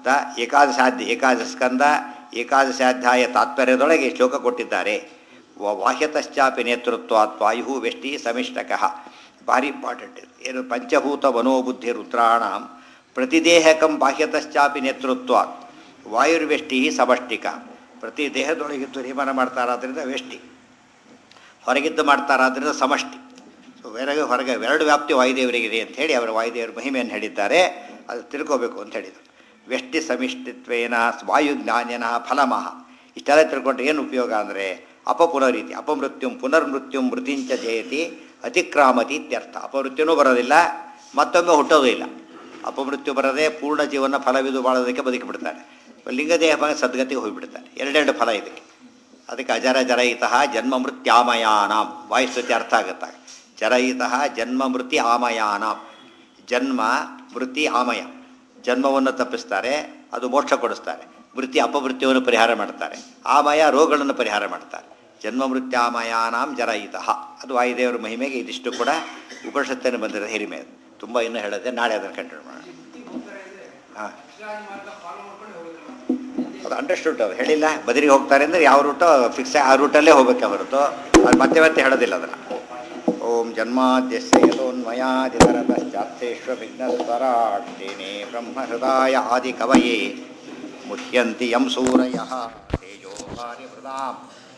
Speaker 1: ಏಕಾದಶಸ್ಕಂದ ಏಕಾದಶಾಧ್ಯಾಯ ತಾತ್ಪರ್ಯದೊಳಗೆ ಶ್ಲೋಕ ಕೊಟ್ಟಿದ್ದಾರೆ. ಬಾಹ್ಯತಶ್ಚಾಪಿ ನೇತೃತ್ವಾತ್ ವಾಯು ವ್ಯಷ್ಟಿ ಸಮಿಷ್ಟಕಃ. ಭಾರಿ ಇಂಪಾರ್ಟೆಂಟ್ ಏನು, ಪಂಚಭೂತ ಮನೋಬುದ್ಧಿ ರುದ್ರಾಣಾಂ ಪ್ರತಿದೇಹಕಂ ಬಾಹ್ಯತಶ್ಚಾಪಿ ನೇತೃತ್ವಾತ್ ವಾಯುರ್ವ್ಯಷ್ಟಿ ಸಮಷ್ಟಿಕ. ಪ್ರತಿ ದೇಹದೊಳಗಿದ್ದು ನಿಯಮನ ಮಾಡ್ತಾರಾದ್ರಿಂದ ವ್ಯಷ್ಟಿ, ಹೊರಗಿದ್ದು ಮಾಡ್ತಾರಾದ್ರಿಂದ ಸಮಷ್ಟಿ. ಸೊ ಹೊರಗೆ ಎರಡು ವ್ಯಾಪ್ತಿ ವಾಯುದೇವರಿಗಿದೆ ಅಂಥೇಳಿ ಅವರ ವಾಯುದೇವರ ಮಹಿಮೆಯನ್ನು ಹೇಳಿದ್ದಾರೆ. ಅದು ತಿಳ್ಕೋಬೇಕು ಅಂತ ಹೇಳಿದರು. ವ್ಯಷ್ಟಿ ಸಮಿಷ್ಟಿತ್ವೇನ ವಾಯುಜ್ಞಾನ್ಯನ ಫಲಮಃ. ಇಷ್ಟೆಲ್ಲ ತಿಳ್ಕೊಂಡ್ರೆ ಏನು ಉಪಯೋಗ ಅಂದರೆ ಅಪಪುನರೀತಿ ಅಪಮೃತ್ಯುಂ ಪುನರ್ಮೃತ್ಯುಂ ಮೃತಿಂಚ ಜಯತಿ ಅತಿಕ್ರಾಮತಿ ಇತ್ಯರ್ಥ. ಅಪಮೃತ್ಯುನೂ ಬರೋದಿಲ್ಲ, ಮತ್ತೊಮ್ಮೆ ಹುಟ್ಟೋದು ಇಲ್ಲ. ಅಪಮೃತ್ಯು ಬರದೆ ಪೂರ್ಣ ಜೀವನ ಫಲವಿದು ಬಾಳೋದಕ್ಕೆ ಬದುಕಿಬಿಡ್ತಾರೆ. ಲಿಂಗದೇಹ ಸದ್ಗತಿಗೆ ಹೋಗಿಬಿಡ್ತಾರೆ. ಎರಡೆರಡು ಫಲ ಇದಕ್ಕೆ. ಅದಕ್ಕೆ ಅಜರ ಜರಯಿತಃ ಜನ್ಮ ಮೃತ್ಯಾಮಯಾನಾಂ ವಾಯುಸ್ತುತಿ ಅರ್ಥ ಆಗುತ್ತಾಗ. ಜರಯಿತಃ ಜನ್ಮ ಮೃತಿ ಆಮಯಾನಾಂ. ಜನ್ಮ ಮೃತಿ ಆಮಯ, ಜನ್ಮವನ್ನು ತಪ್ಪಿಸ್ತಾರೆ, ಅದು ಮೋಕ್ಷ ಕೊಡಿಸ್ತಾರೆ. ಮೃತಿ ಅಪಮೃತ್ಯುವನ್ನು ಪರಿಹಾರ ಮಾಡ್ತಾರೆ, ಆಮಯ ರೋಗಗಳನ್ನು ಪರಿಹಾರ ಮಾಡ್ತಾರೆ. ಜನ್ಮ ಮೃತ್ಯಾಮಯಾನಾಂ ಜರಯಿತಃ. ಅದು ವಾಯುದೇವರ ಮಹಿಮೆಗೆ ಇದಿಷ್ಟು ಕೂಡ ಉಪನಿಷತ್ತನ್ನು ಬಂದಿರೋ ಹಿರಿಮೆ. ಅದು ತುಂಬ ಇನ್ನೂ ಹೇಳೋದೆ, ನಾಳೆ ಅದನ್ನು ಕಂಟಿನ್ಯೂ ಮಾಡೋಣ. ಹಾಂ ಅದು ಅಂಡರ್ಸ್ಟುಡ್. ಅದು ಹೇಳಿಲ್ಲ ಬದರಿಗೆ ಹೋಗ್ತಾರೆ ಅಂದರೆ ಯಾವ ರೂಟೋ ಫಿಕ್ಸ್ ಆ ರೂಟಲ್ಲೇ ಹೋಗಬೇಕೆ ಹೊರತು ಅದು ಮತ್ತೆ ಮತ್ತೆ ಹೇಳೋದಿಲ್ಲ ಅದನ್ನು. ಓಂ ಜನ್ಮಾದ್ಯಸ್ಯ ಯತೋನ್ಮಯಾದಿತರತಶ್ಚಾರ್ಥೇಶ್ವ ವಿಘ್ನಸ್ವರಾಟ್ ತೇನೇ ಬ್ರಹ್ಮಹೃದಾಯ ಆದಿಕವಯೇ ಮುಹ್ಯಂತಿ ಯಂ ಸೂರಯಃ ತೇಜೋವಾರಿ ಹೃದಾಂ